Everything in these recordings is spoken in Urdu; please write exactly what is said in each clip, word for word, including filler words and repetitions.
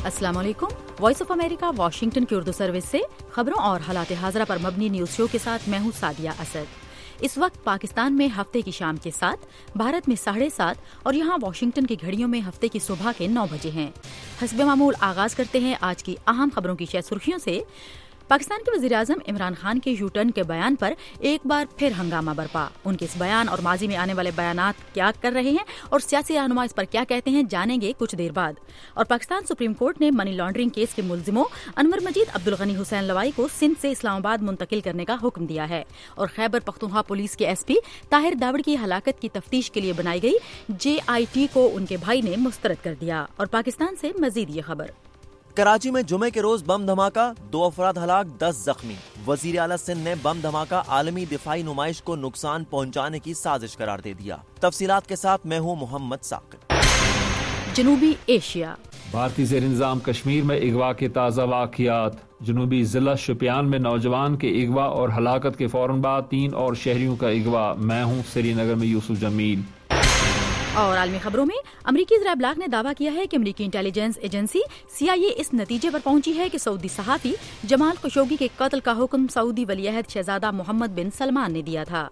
अस्सलाम वालेकुम। वॉइस ऑफ अमेरिका वाशिंगटन की उर्दू सर्विस से खबरों और हालात हाज़रा पर मबनी न्यूज़ शो के साथ मैं हूँ सादिया असद। इस वक्त पाकिस्तान में हफ्ते की शाम के सात, भारत में साढ़े सात और यहाँ वाशिंगटन की घड़ियों में हफ्ते की सुबह के नौ बजे हैं। हस्बे मामूल आगाज करते हैं आज की अहम खबरों की शह सुर्खियों से। पाकिस्तान के वज़ीर-ए-आज़म इमरान खान के यू टर्न के बयान पर एक बार फिर हंगामा बरपा। उनके इस बयान और माजी में आने वाले बयानात क्या कर रहे हैं और सियासी रहनुमा इस पर क्या कहते हैं, जानेंगे कुछ देर बाद। और पाकिस्तान सुप्रीम कोर्ट ने मनी लॉन्ड्रिंग केस के मुलजिमों अनवर मजीद, अब्दुल गनी हुसैन लवाई को सिंध से इस्लामाबाद मुंतकिल करने का हुक्म दिया है। और खैबर पख्तूनख्वा पुलिस के एस पी ताहिर दावड़ की हलाकत की तफ्तीश के लिए बनाई गई जे आई टी को उनके भाई ने मुस्तरद कर दिया। और पाकिस्तान से मजीद ये खबर। कराची में जुमे के रोज बम धमाका, दो अफराद हलाक, दस जख्मी। वजीर आला सिंध ने बम धमाका आलमी दिफाई नुमाइश को नुकसान पहुंचाने की साजिश करार दे दिया। तफसीलात के साथ मैं हूँ मोहम्मद साकिब। जनूबी एशिया। भारतीय ज़ेर इंतज़ाम कश्मीर में अगवा के ताज़ा वाक़ियात। जनूबी जिला शुपियान में नौजवान के अगवा और हलाकत के फौरन बाद तीन और शहरियों का अगवा। मैं हूँ श्रीनगर में यूसुफ जमील। और आलमी खबरों में अमरीकी ज़रा इब्लाग ने दावा किया है कि अमरीकी इंटेलिजेंस एजेंसी सी आई ए इस नतीजे पर पहुंची है कि सऊदी सहाफ़ी जमाल खशोगी के कत्ल का हुक्म सऊदी वलीअहद शहजादा मोहम्मद बिन सलमान ने दिया था।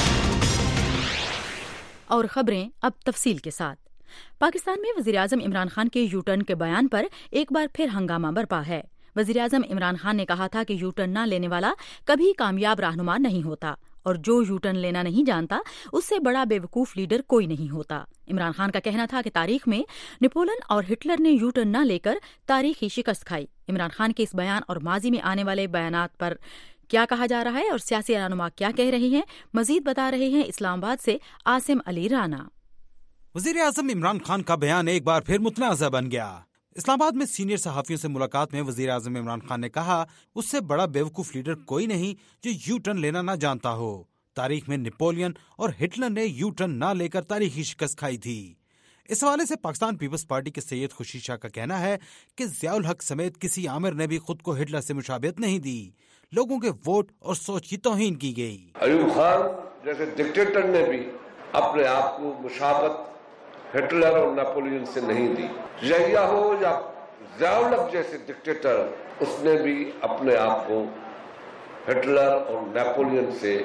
और खबरें अब तफसील के साथ। पाकिस्तान में वज़ीर-ए-आज़म इमरान खान के यू टर्न के बयान पर एक बार फिर हंगामा बरपा है। वज़ीर-ए-आज़म इमरान खान ने कहा था कि यू टर्न न लेने वाला कभी कामयाब रहनुमा नहीं होता और जो यू टर्न लेना नहीं जानता उससे बड़ा बेवकूफ लीडर कोई नहीं होता। इमरान खान का कहना था कि तारीख में नेपोलियन और हिटलर ने यू टर्न न लेकर तारीखी शिकस्त खाई। इमरान खान के इस बयान और माजी में आने वाले बयानात पर क्या कहा जा रहा है और सियासी रहनुमा क्या कह रहे हैं, मजीद बता रहे हैं इस्लामाबाद से आसिम अली राना। वज़ीर आज़म इमरान खान का बयान एक बार फिर मुतनाज़ा बन गया। इस्लामाबाद में सीनियर सहाफ़ियों से मुलाकात में वज़ीर आज़म इमरान खान ने कहा, उससे बड़ा बेवकूफ़ लीडर कोई नहीं जो यू टर्न लेना ना जानता हो। तारीख में नेपोलियन और हिटलर ने यू टर्न ना लेकर तारीखी शिकस्त खाई थी। इस हवाले से पाकिस्तान पीपल्स पार्टी के सैयद खुर्शीद शाह का कहना है कि ज़ियाउल हक समेत किसी आमिर ने भी खुद को हिटलर से मुशाबहत नहीं दी। लोगों के वोट और सोच की तौहीन की गई। अयूब खान जैसे डिक्टेटर ने भी अपने आप को मुशाबहत हिटलर और नेपोलियन से नहीं दी। जहिया हो या ज़ियाउल हक जैसे डिक्टेटर, उसने भी अपने आप को हिटलर और नेपोलियन से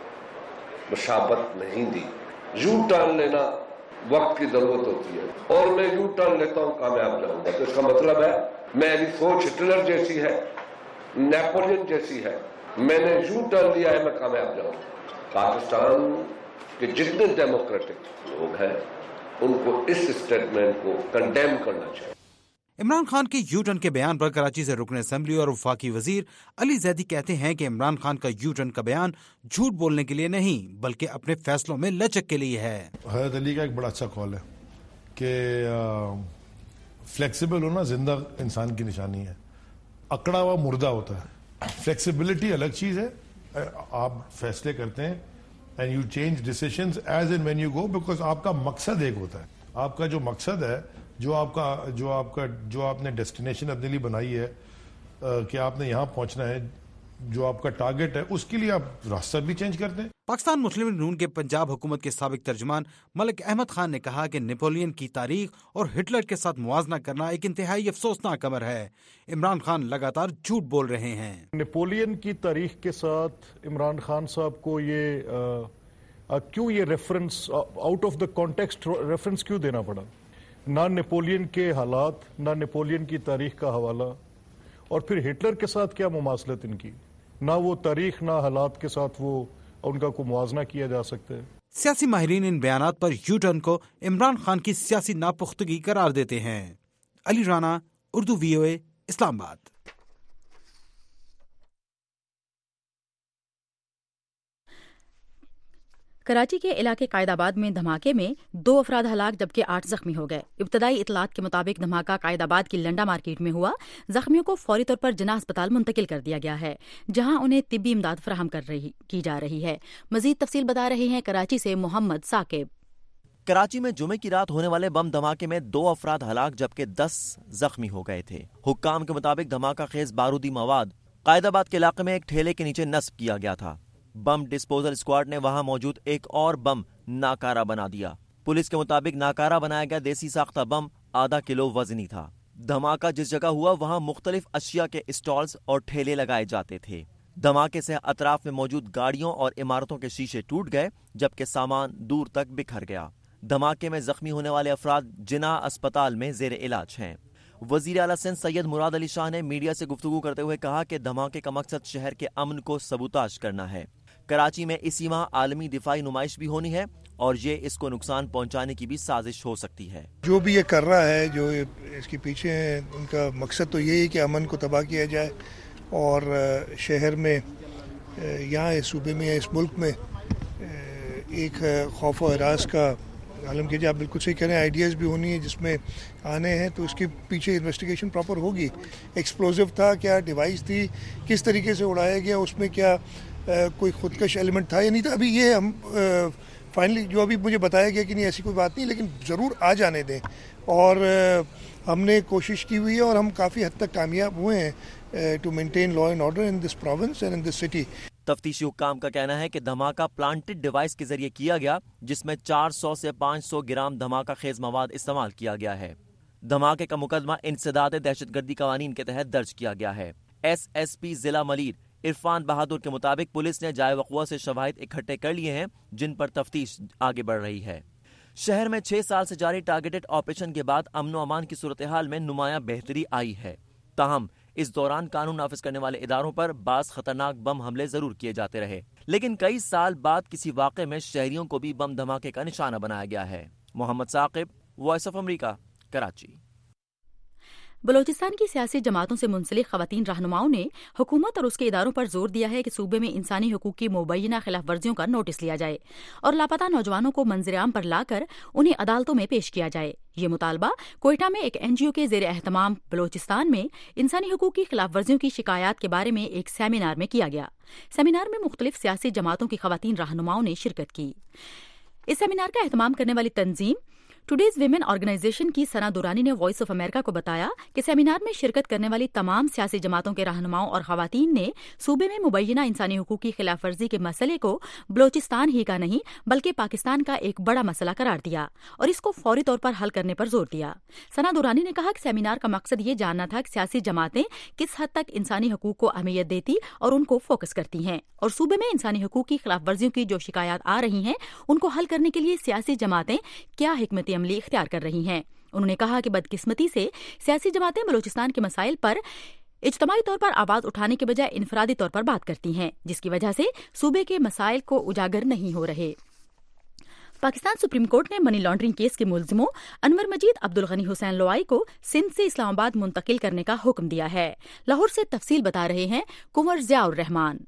मुशाबहत नहीं दी। यू टर्न लेना वक्त की जरूरत होती है और मैं यू टर्न लेता हूँ, कामयाब जाऊंगा। तो इसका मतलब है मेरी सोच हिटलर जैसी है, नेपोलियन जैसी है, मैंने यू टर्न लिया है, मैं कामयाब जाऊंगा। पाकिस्तान के जितने डेमोक्रेटिक लोग हैं उनको इस स्टेटमेंट को कंडेम करना चाहिए। इमरान खान के यू टर्न के बयान पर कराची से रुकन असेंबली और वफाकी वजीर अली जैदी कहते हैं कि इमरान खान का यू टर्न का बयान झूठ बोलने के लिए नहीं बल्कि अपने फैसलों में लचक के लिए है। हज़रत अली का एक बड़ा अच्छा कॉल है कि फ्लेक्सिबल होना जिंदा इंसान की निशानी है, अकड़ा हुआ मुर्दा होता है। फ्लेक्सिबिलिटी अलग चीज है, आप फैसले करते हैं and you change decisions as and when you go, because आपका मकसद एक होता है। आपका जो मकसद है, जो आपका जो आपका जो आपने डेस्टिनेशन अपने लिए बनाई है कि आपने यहाँ पहुंचना है, जो आपका टारगेट है, उसके लिए आप रास्ता भी चेंज करते हैं। पाकिस्तान मुस्लिम लीग नून के पंजाब हुकूमत के साबिक तर्जुमान मलिक अहमद खान ने कहा कि नेपोलियन की तारीख और हिटलर के साथ मुआजना करना एक इंतहाई अफसोसनाक अमर है। इमरान खान लगातार झूठ बोल रहे हैं। नेपोलियन की तारीख के साथ इमरान खान साहब को ये आ, आ, क्यों ये reference out of the context reference क्यों देना पड़ा? ना नेपोलियन के हालात, ना नेपोलियन की तारीख का हवाला, और फिर हिटलर के साथ क्या मुमासलत इनकी? ना वो तारीख ना हालात के साथ वो उनका को मुआवजा किया जा सकता है। सियासी माहिरीन इन बयानात पर यू टर्न को इमरान खान की सियासी नापुख्तगी करार देते हैं। Ali Rana, Urdu V O A, Islamabad. Karachi के इलाके कायदाबाद में धमाके में दो अफराद हलाक जबकि आठ जख्मी हो गए। इब्तदाई इतलात के मुताबिक धमाका कायदाबाद की लंडा मार्केट में हुआ। जख्मियों को फौरी तौर पर जिन्ना अस्पताल मुंतकिल कर दिया गया है, जहां उन्हें तिब्बी इमदाद फराहम कर रही की जा रही है। मजीद तफसील बता रहे हैं कराची से मोहम्मद साकिब। कराची में जुमे की रात होने वाले बम धमाके में दो अफराद हलाक जबकि दस जख्मी हो गए थे। हुक्काम के मुताबिक धमाका खेज बारूदी मवाद कायदाबाद के इलाके में एक ठेले के नीचे नस्ब किया गया था। बम डिस्पोजल स्क्वाड ने वहां मौजूद एक और बम नाकारा बना दिया। पुलिस के मुताबिक नाकारा बनाया गया देसी साख्ता बम आधा किलो वजनी था। دھماکہ جس جگہ ہوا وہاں مختلف اشیاء کے اسٹالز اور ٹھیلے لگائے جاتے تھے۔ دھماکے سے اطراف میں موجود گاڑیوں اور عمارتوں کے شیشے ٹوٹ گئے جبکہ سامان دور تک بکھر گیا۔ دھماکے میں زخمی ہونے والے افراد جناح اسپتال میں زیر علاج ہیں۔ وزیر اعلیٰ سندھ سید مراد علی شاہ نے میڈیا سے گفتگو کرتے ہوئے کہا کہ دھماکے کا مقصد شہر کے امن کو سبوتاژ کرنا ہے۔ کراچی میں اسی ماہ عالمی دفاعی نمائش بھی ہونی ہے اور یہ اس کو نقصان پہنچانے کی بھی سازش ہو سکتی ہے۔ جو بھی یہ کر رہا ہے، جو اس کے پیچھے ہیں، ان کا مقصد تو یہی ہے کہ امن کو تباہ کیا جائے اور شہر میں، یہاں اس صوبے میں، اس ملک میں ایک خوف و ہراس کا عالم کیا جائے۔ آپ بالکل صحیح کہہ رہے ہیں، آئیڈیاز بھی ہونی ہے جس میں آنے ہیں تو اس کے پیچھے انویسٹیگیشن پراپر ہوگی۔ ایکسپلوزو تھا، کیا ڈیوائس تھی، کس طریقے سے اڑایا گیا، اس میں کیا کوئی خودکش ایلیمنٹ تھا یا نہیں تھا، ابھی یہ ہم فائنلی جو ابھی مجھے بتایا گیا کہ نہیں ایسی کوئی بات نہیں، لیکن ضرور آ جانے دیں۔ اور ہم نے کوشش کی ہوئی ہے اور ہم کافی حد تک کامیاب ہوئے ہیں to maintain law and order in this province and in this city. تفتیشی حکام کا کہنا ہے کہ دھماکہ پلانٹڈ ڈیوائس کے ذریعے کیا گیا جس میں چار سو سے پانچ سو گرام دھماکہ خیز مواد استعمال کیا گیا ہے۔ دھماکے کا مقدمہ انسداد دہشت گردی قوانین کے تحت درج کیا گیا ہے۔ ایس ایس پی ضلع ملیر عرفان بہادر کے مطابق پولیس نے جائے وقوع سے شواہد اکٹھے کر لیے ہیں جن پر تفتیش آگے بڑھ رہی ہے۔ شہر میں چھ سال سے جاری ٹارگیٹڈ آپریشن کے بعد امن و امان کی صورتحال میں نمایاں بہتری آئی ہے۔ تاہم اس دوران قانون نافذ کرنے والے اداروں پر بعض خطرناک بم حملے ضرور کیے جاتے رہے، لیکن کئی سال بعد کسی واقعے میں شہریوں کو بھی بم دھماکے کا نشانہ بنایا گیا ہے۔ Muhammad Saqib, Voice of America, Karachi. Balochistan کی سیاسی جماعتوں سے منسلک خواتین رہنماؤں نے حکومت اور اس کے اداروں پر زور دیا ہے کہ صوبے میں انسانی حقوق کی مبینہ خلاف ورزیوں کا نوٹس لیا جائے اور لاپتہ نوجوانوں کو منظر عام پر لا کر انہیں عدالتوں میں پیش کیا جائے۔ یہ مطالبہ کوئٹہ میں ایک این جی او کے زیر اہتمام بلوچستان میں انسانی حقوق کی خلاف ورزیوں کی شکایات کے بارے میں ایک سیمینار میں کیا گیا۔ سیمینار میں مختلف سیاسی جماعتوں کی خواتین رہنماؤں نے شرکت کی۔ اس سیمینار کا اہتمام کرنے والی تنظیم ٹوڈیز ویمن آرگنائزیشن کی ثنا دورانی نے وائس آف امریکہ کو بتایا کہ سیمینار میں شرکت کرنے والی تمام سیاسی جماعتوں کے رہنماؤں اور خواتین نے صوبے میں مبینہ انسانی حقوق کی خلاف ورزی کے مسئلے کو بلوچستان ہی کا نہیں بلکہ پاکستان کا ایک بڑا مسئلہ قرار دیا اور اس کو فوری طور پر حل کرنے پر زور دیا۔ ثنا دورانی نے کہا کہ سیمینار کا مقصد یہ جاننا تھا کہ سیاسی جماعتیں کس حد تک انسانی حقوق کو اہمیت دیتی اور ان کو فوکس کرتی ہیں اور صوبے میں انسانی حقوق کی خلاف ورزیوں کی جو شکایات آ رہی ہیں ان کو حل کرنے کے لیے سیاسی جماعتیں کیا حکمت عملی اختیار کر رہی ہیں۔ انہوں نے کہا کہ بدقسمتی سے سیاسی جماعتیں بلوچستان کے مسائل پر اجتماعی طور پر آواز اٹھانے کے بجائے انفرادی طور پر بات کرتی ہیں جس کی وجہ سے صوبے کے مسائل کو اجاگر نہیں ہو رہے۔ پاکستان سپریم کورٹ نے منی لانڈرنگ کیس کے ملزموں انور مجید عبدالغنی حسین لوائی کو سندھ سے اسلام آباد منتقل کرنے کا حکم دیا ہے۔ لاہور سے تفصیل بتا رہے ہیں Kanwar Zia ur Rehman.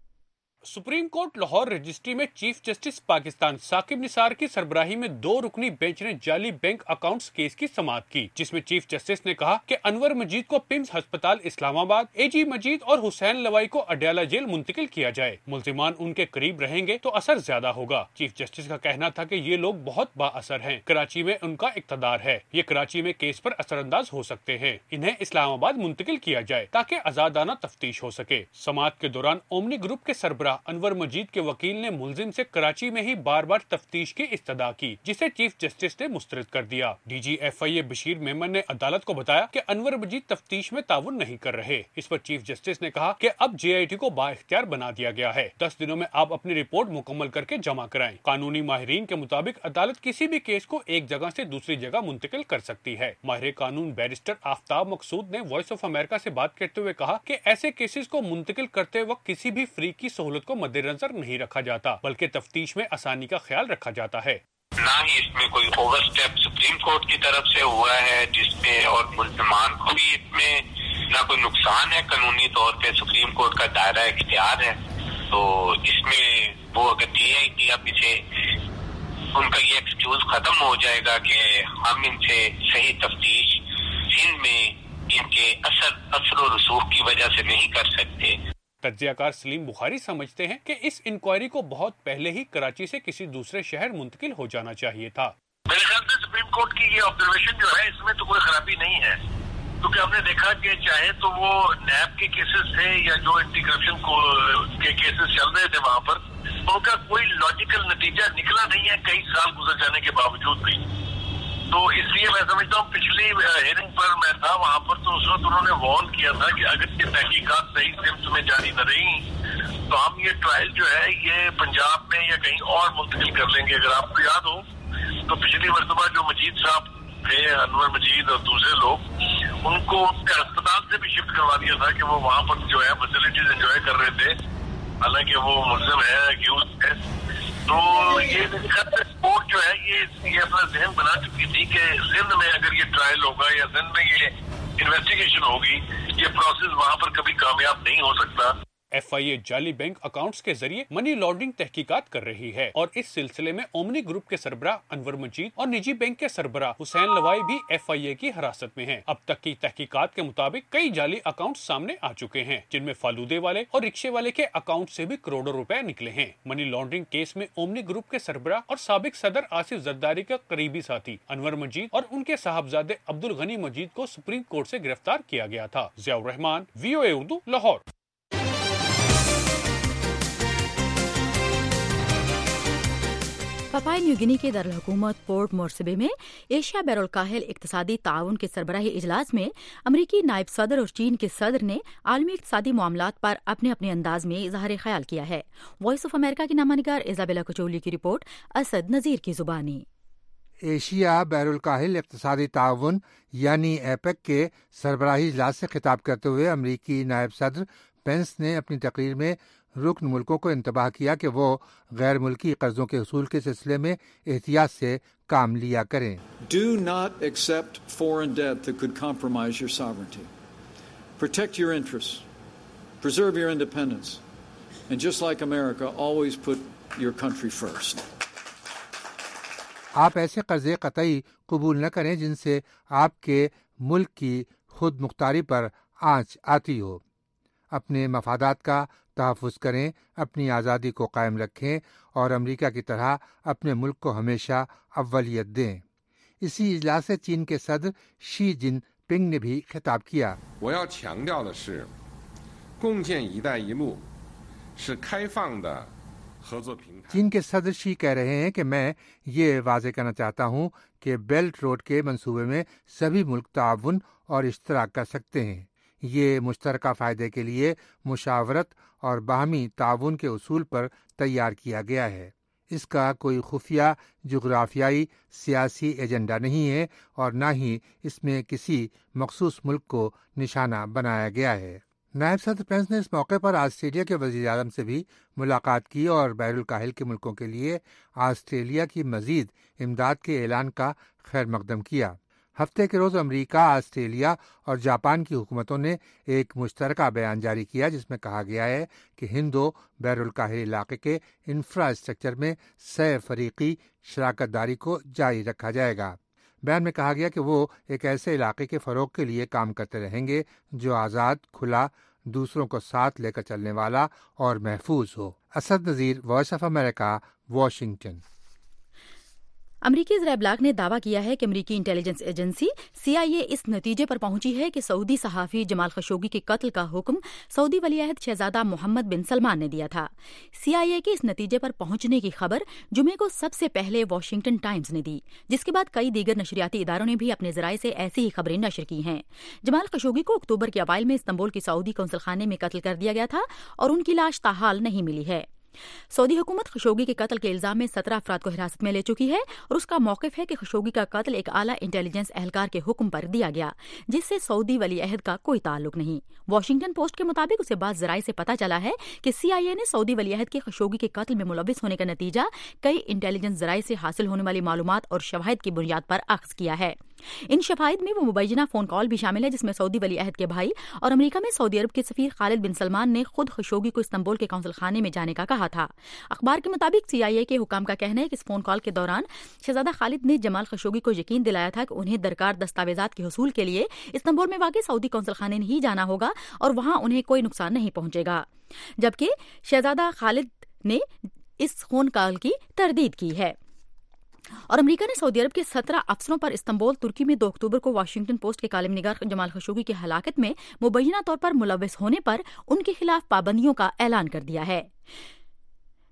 Supreme court Lahore registry میں چیف جسٹس پاکستان ثاقب نثار کی سربراہی میں دو رکنی بینچ نے جعلی بینک اکاؤنٹس کیس کی سماعت کی، جس میں چیف جسٹس نے کہا کہ انور مجید کو پمز ہسپتال اسلام آباد، اے جی مجید اور حسین لوائی کو اڈیالہ جیل منتقل کیا جائے۔ ملزمان ان کے قریب رہیں گے تو اثر زیادہ ہوگا۔ چیف جسٹس کا کہنا تھا کہ یہ لوگ بہت با اثر ہیں، کراچی میں ان کا اقتدار ہے، یہ کراچی میں کیس پر اثر انداز ہو سکتے ہیں، انہیں اسلام آباد منتقل کیا جائے تاکہ آزادانہ تفتیش ہو سکے۔ سماعت کے دوران اومنی گروپ کے سربراہ انور مجید کے وکیل نے ملزم سے کراچی میں ہی بار بار تفتیش کی استدعا کی، جسے چیف جسٹس نے مسترد کر دیا۔ D G F I A Bashir Memon نے عدالت کو بتایا کہ انور مجید تفتیش میں تعاون نہیں کر رہے۔ اس پر چیف جسٹس نے کہا کہ اب جے آئی ٹی کو با اختیار بنا دیا گیا ہے، دس دنوں میں آپ اپنی رپورٹ مکمل کر کے جمع کرائیں۔ قانونی ماہرین کے مطابق عدالت کسی بھی کیس کو ایک جگہ سے دوسری جگہ منتقل کر سکتی ہے۔ ماہر قانون بیرسٹر آفتاب مقصود نے وائس آف امریکہ سے بات کرتے ہوئے کہا کہ ایسے کیسز کو منتقل کرتے وقت کسی بھی فریق کی سہولت کو مد نظر نہیں رکھا جاتا بلکہ تفتیش میں آسانی کا خیال رکھا جاتا ہے۔ نہ ہی اس میں کوئی اوور سٹیپ سپریم کورٹ کی طرف سے ہوا ہے جس میں اور ملزمان کو بھی اس میں نہ کوئی نقصان ہے، قانونی طور پہ سپریم کورٹ کا دائرہ اختیار ہے، تو اس میں وہ اگر جے آئی ٹی اب اسے ان کا یہ ایکسکیوز ختم ہو جائے گا کہ ہم ان سے صحیح تفتیش سندھ میں ان کے اثر اثر و رسوخ کی وجہ سے نہیں کر سکتے۔ تجزیہ کار سلیم بخاری سمجھتے ہیں کہ اس انکوائری کو بہت پہلے ہی کراچی سے کسی دوسرے شہر منتقل ہو جانا چاہیے تھا۔ میرے خیال سے سپریم کورٹ کی یہ آبزرویشن جو ہے اس میں تو کوئی خرابی نہیں ہے، کیونکہ ہم نے دیکھا کہ چاہے تو وہ نیب کے کیسز تھے یا جو اینٹی کرپشن کے کیسز چل رہے تھے وہاں پر، ان کا کوئی لاجیکل نتیجہ نکلا نہیں ہے کئی سال گزر جانے کے باوجود بھی۔ تو اس لیے میں سمجھتا ہوں پچھلی ہیئرنگ پر میں تھا وہاں پر تو اس وقت انہوں نے وارن کیا تھا کہ اگر یہ تحقیقات صحیح سمت میں جاری نہ رہی تو ہم یہ ٹرائل جو ہے یہ پنجاب میں یا کہیں اور منتقل کر لیں گے. اگر آپ کو یاد ہو تو پچھلی مرتبہ جو مجید صاحب تھے, انور مجید اور دوسرے لوگ, ان کو اسپتال سے بھی شفٹ کروا دیا تھا کہ وہ وہاں پر جو ہے فیسلٹیز انجوائے کر رہے تھے, حالانکہ وہ ملزم ہے, اکیوز ہے. تو یہ رپورٹ جو ہے یہ یہ اپنا ذہن بنا چکی تھی کہ سندھ میں اگر یہ ٹرائل ہوگا یا سندھ میں یہ انویسٹیگیشن ہوگی, یہ پروسیس وہاں پر کبھی کامیاب نہیں ہو سکتا. ایف آئی اے جعلی بینک اکاؤنٹس کے ذریعے منی لانڈرنگ تحقیقات کر رہی ہے اور اس سلسلے میں اومنی گروپ کے سربراہ انور مجید اور نجی بینک کے سربراہ حسین لوائی بھی ایف آئی اے کی حراست میں ہیں. اب تک کی تحقیقات کے مطابق کئی جعلی اکاؤنٹس سامنے آ چکے ہیں جن میں فالودے والے اور رکشے والے کے اکاؤنٹ سے بھی کروڑوں روپے نکلے ہیں. منی لانڈرنگ کیس میں اومنی گروپ کے سربراہ اور سابق صدر آصف زرداری کا قریبی ساتھی انور مجید اور ان کے صاحبزادے عبدالغنی مجید کو سپریم کورٹ سے گرفتار کیا گیا تھا. Zia ur Rehman, V O A Urdu, Lahore. Papua New Guinea کے دارالحکومت پورٹ مورسبے میں ایشیا بحر الکاہل اقتصادی تعاون کے سربراہی اجلاس میں امریکی نائب صدر اور چین کے صدر نے عالمی اقتصادی معاملات پر اپنے اپنے انداز میں اظہار خیال کیا ہے. وائس آف امریکہ کی نامہ نگار ایزابیلا کچولی کی رپورٹ, اسد نذیر کی زبانی. ایشیا بحر الکاہل اقتصادی تعاون یعنی ایپیک کے سربراہی اجلاس سے خطاب کرتے ہوئے امریکی نائب صدر پینس نے اپنی تقریر میں رکن ملکوں کو انتباہ کیا کہ وہ غیر ملکی قرضوں کے حصول کے سلسلے میں احتیاط سے کام لیا کریں. Do not accept foreign debt that could compromise your sovereignty. Protect your interests. Preserve your independence. And just like America, always put your country first. آپ ایسے قرضے قطعی قبول نہ کریں جن سے آپ کے ملک کی خود مختاری پر آنچ آتی ہو. اپنے مفادات کا تحفظ کریں, اپنی آزادی کو قائم رکھیں اور امریکہ کی طرح اپنے ملک کو ہمیشہ اولیت دیں. اسی اجلاس سے چین کے صدر شی جن پنگ نے بھی خطاب کیا. چین کے صدر شی کہہ رہے ہیں کہ میں یہ واضح کرنا چاہتا ہوں کہ بیلٹ روڈ کے منصوبے میں سبھی ملک تعاون اور اشتراک کر سکتے ہیں. یہ مشترکہ فائدے کے لیے مشاورت اور باہمی تعاون کے اصول پر تیار کیا گیا ہے. اس کا کوئی خفیہ جغرافیائی سیاسی ایجنڈا نہیں ہے اور نہ ہی اس میں کسی مخصوص ملک کو نشانہ بنایا گیا ہے. نائب صدر پینس نے اس موقع پر آسٹریلیا کے وزیر اعظم سے بھی ملاقات کی اور بحر الکاہل کے ملکوں کے لیے آسٹریلیا کی مزید امداد کے اعلان کا خیر مقدم کیا. ہفتے کے روز امریکہ، آسٹریلیا اور جاپان کی حکومتوں نے ایک مشترکہ بیان جاری کیا جس میں کہا گیا ہے کہ ہندو بحر الکاہل علاقے کے انفراسٹرکچر میں سہ فریقی شراکت داری کو جاری رکھا جائے گا. بیان میں کہا گیا کہ وہ ایک ایسے علاقے کے فروغ کے لیے کام کرتے رہیں گے جو آزاد، کھلا، دوسروں کو ساتھ لے کر چلنے والا اور محفوظ ہو. Asad Nazir, Voice of America, Washington. امریکی ذرائع ابلاغ نے دعویٰ کیا ہے کہ امریکی انٹیلیجنس ایجنسی سی آئی اے اس نتیجے پر پہنچی ہے کہ سعودی صحافی جمال خشوگی کے قتل کا حکم سعودی ولی عہد شہزادہ محمد بن سلمان نے دیا تھا. سی آئی اے کے اس نتیجے پر پہنچنے کی خبر جمعے کو سب سے پہلے واشنگٹن ٹائمز نے دی، جس کے بعد کئی دیگر نشریاتی اداروں نے بھی اپنے ذرائع سے ایسی ہی خبریں نشر کی ہیں. جمال خشوگی کو اکتوبر کے اوائل میں استنبول کی سعودی قونصل خانے میں قتل کر دیا گیا تھا اور ان کی لاش تاحال نہیں ملی ہے. سعودی حکومت خشوگی کے قتل کے الزام میں سترہ افراد کو حراست میں لے چکی ہے اور اس کا موقف ہے کہ خشوگی کا قتل ایک اعلیٰ انٹیلیجنس اہلکار کے حکم پر دیا گیا جس سے سعودی ولی عہد کا کوئی تعلق نہیں. واشنگٹن پوسٹ کے مطابق اسے بعض ذرائع سے پتہ چلا ہے کہ سی آئی اے نے سعودی ولی عہد کے خشوگی کے قتل میں ملوث ہونے کا نتیجہ کئی انٹیلیجنس ذرائع سے حاصل ہونے والی معلومات اور شواہد کی بنیاد پر اخذ کیا ہے. ان شواہد میں وہ مبینہ فون کال بھی شامل ہے جس میں سعودی ولی عہد کے بھائی اور امریکہ میں سعودی عرب کے سفیر خالد بن سلمان نے خود خشوگی کو استنبول کے قونصل خانے میں جانے کا کہا تھا. اخبار کے مطابق سی آئی اے کے حکام کا کہنا ہے کہ اس فون کال کے دوران شہزادہ خالد نے جمال خشوگی کو یقین دلایا تھا کہ انہیں درکار دستاویزات کے حصول کے لیے استنبول میں واقع سعودی قونصل خانے نہیں جانا ہوگا اور وہاں انہیں کوئی نقصان نہیں پہنچے گا، جبکہ شہزادہ خالد نے اس فون کال کی تردید کی ہے. اور امریکہ نے سعودی عرب کے سترہ افسروں پر استنبول، ترکی میں دو اکتوبر کو واشنگٹن پوسٹ کے کالم نگار جمال خشوگی کی ہلاکت میں مبینہ طور پر ملوث ہونے پر ان کے خلاف پابندیوں کا اعلان کر دیا ہے.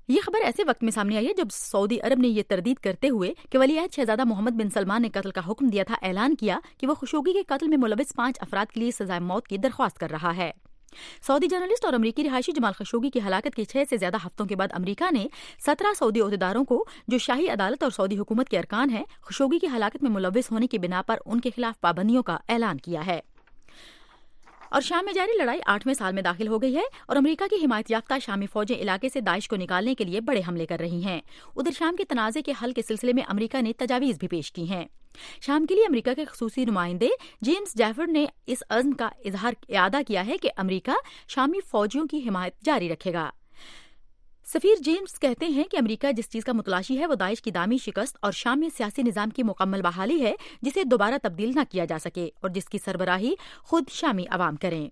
یہ خبر ایسے وقت میں سامنے آئی ہے جب سعودی عرب نے یہ تردید کرتے ہوئے کہ ولی عہد شہزادہ محمد بن سلمان نے قتل کا حکم دیا تھا اعلان کیا کہ وہ خشوگی کے قتل میں ملوث پانچ افراد کے لیے سزائے موت کی درخواست کر رہا ہے۔ سعودی جرنلسٹ اور امریکی رہائشی جمال خشوگی کی ہلاکت کے چھ سے زیادہ ہفتوں کے بعد امریکہ نے سترہ سعودی عہدیداروں کو جو شاہی عدالت اور سعودی حکومت کے ارکان ہیں خشوگی کی ہلاکت میں ملوث ہونے کی بنا پر ان کے خلاف پابندیوں کا اعلان کیا ہے۔ اور شام میں جاری لڑائی آٹھویں سال میں داخل ہو گئی ہے اور امریکہ کی حمایت یافتہ شامی فوجیں علاقے سے داعش کو نکالنے کے لیے بڑے حملے کر رہی ہیں۔ ادھر شام کے تنازع کے حل کے سلسلے میں امریکہ نے تجاویز بھی پیش کی ہیں۔ شام کے لیے امریکہ کے خصوصی نمائندے جیمز جیفرڈ نے اس عزم کا اظہار اعادہ کیا ہے کہ امریکہ شامی فوجیوں کی حمایت جاری رکھے گا۔ سفیر جیمز کہتے ہیں کہ امریکہ جس چیز کا متلاشی ہے وہ داعش کی دامی شکست اور شام میں سیاسی نظام کی مکمل بحالی ہے جسے دوبارہ تبدیل نہ کیا جا سکے اور جس کی سربراہی خود شامی عوام کریں۔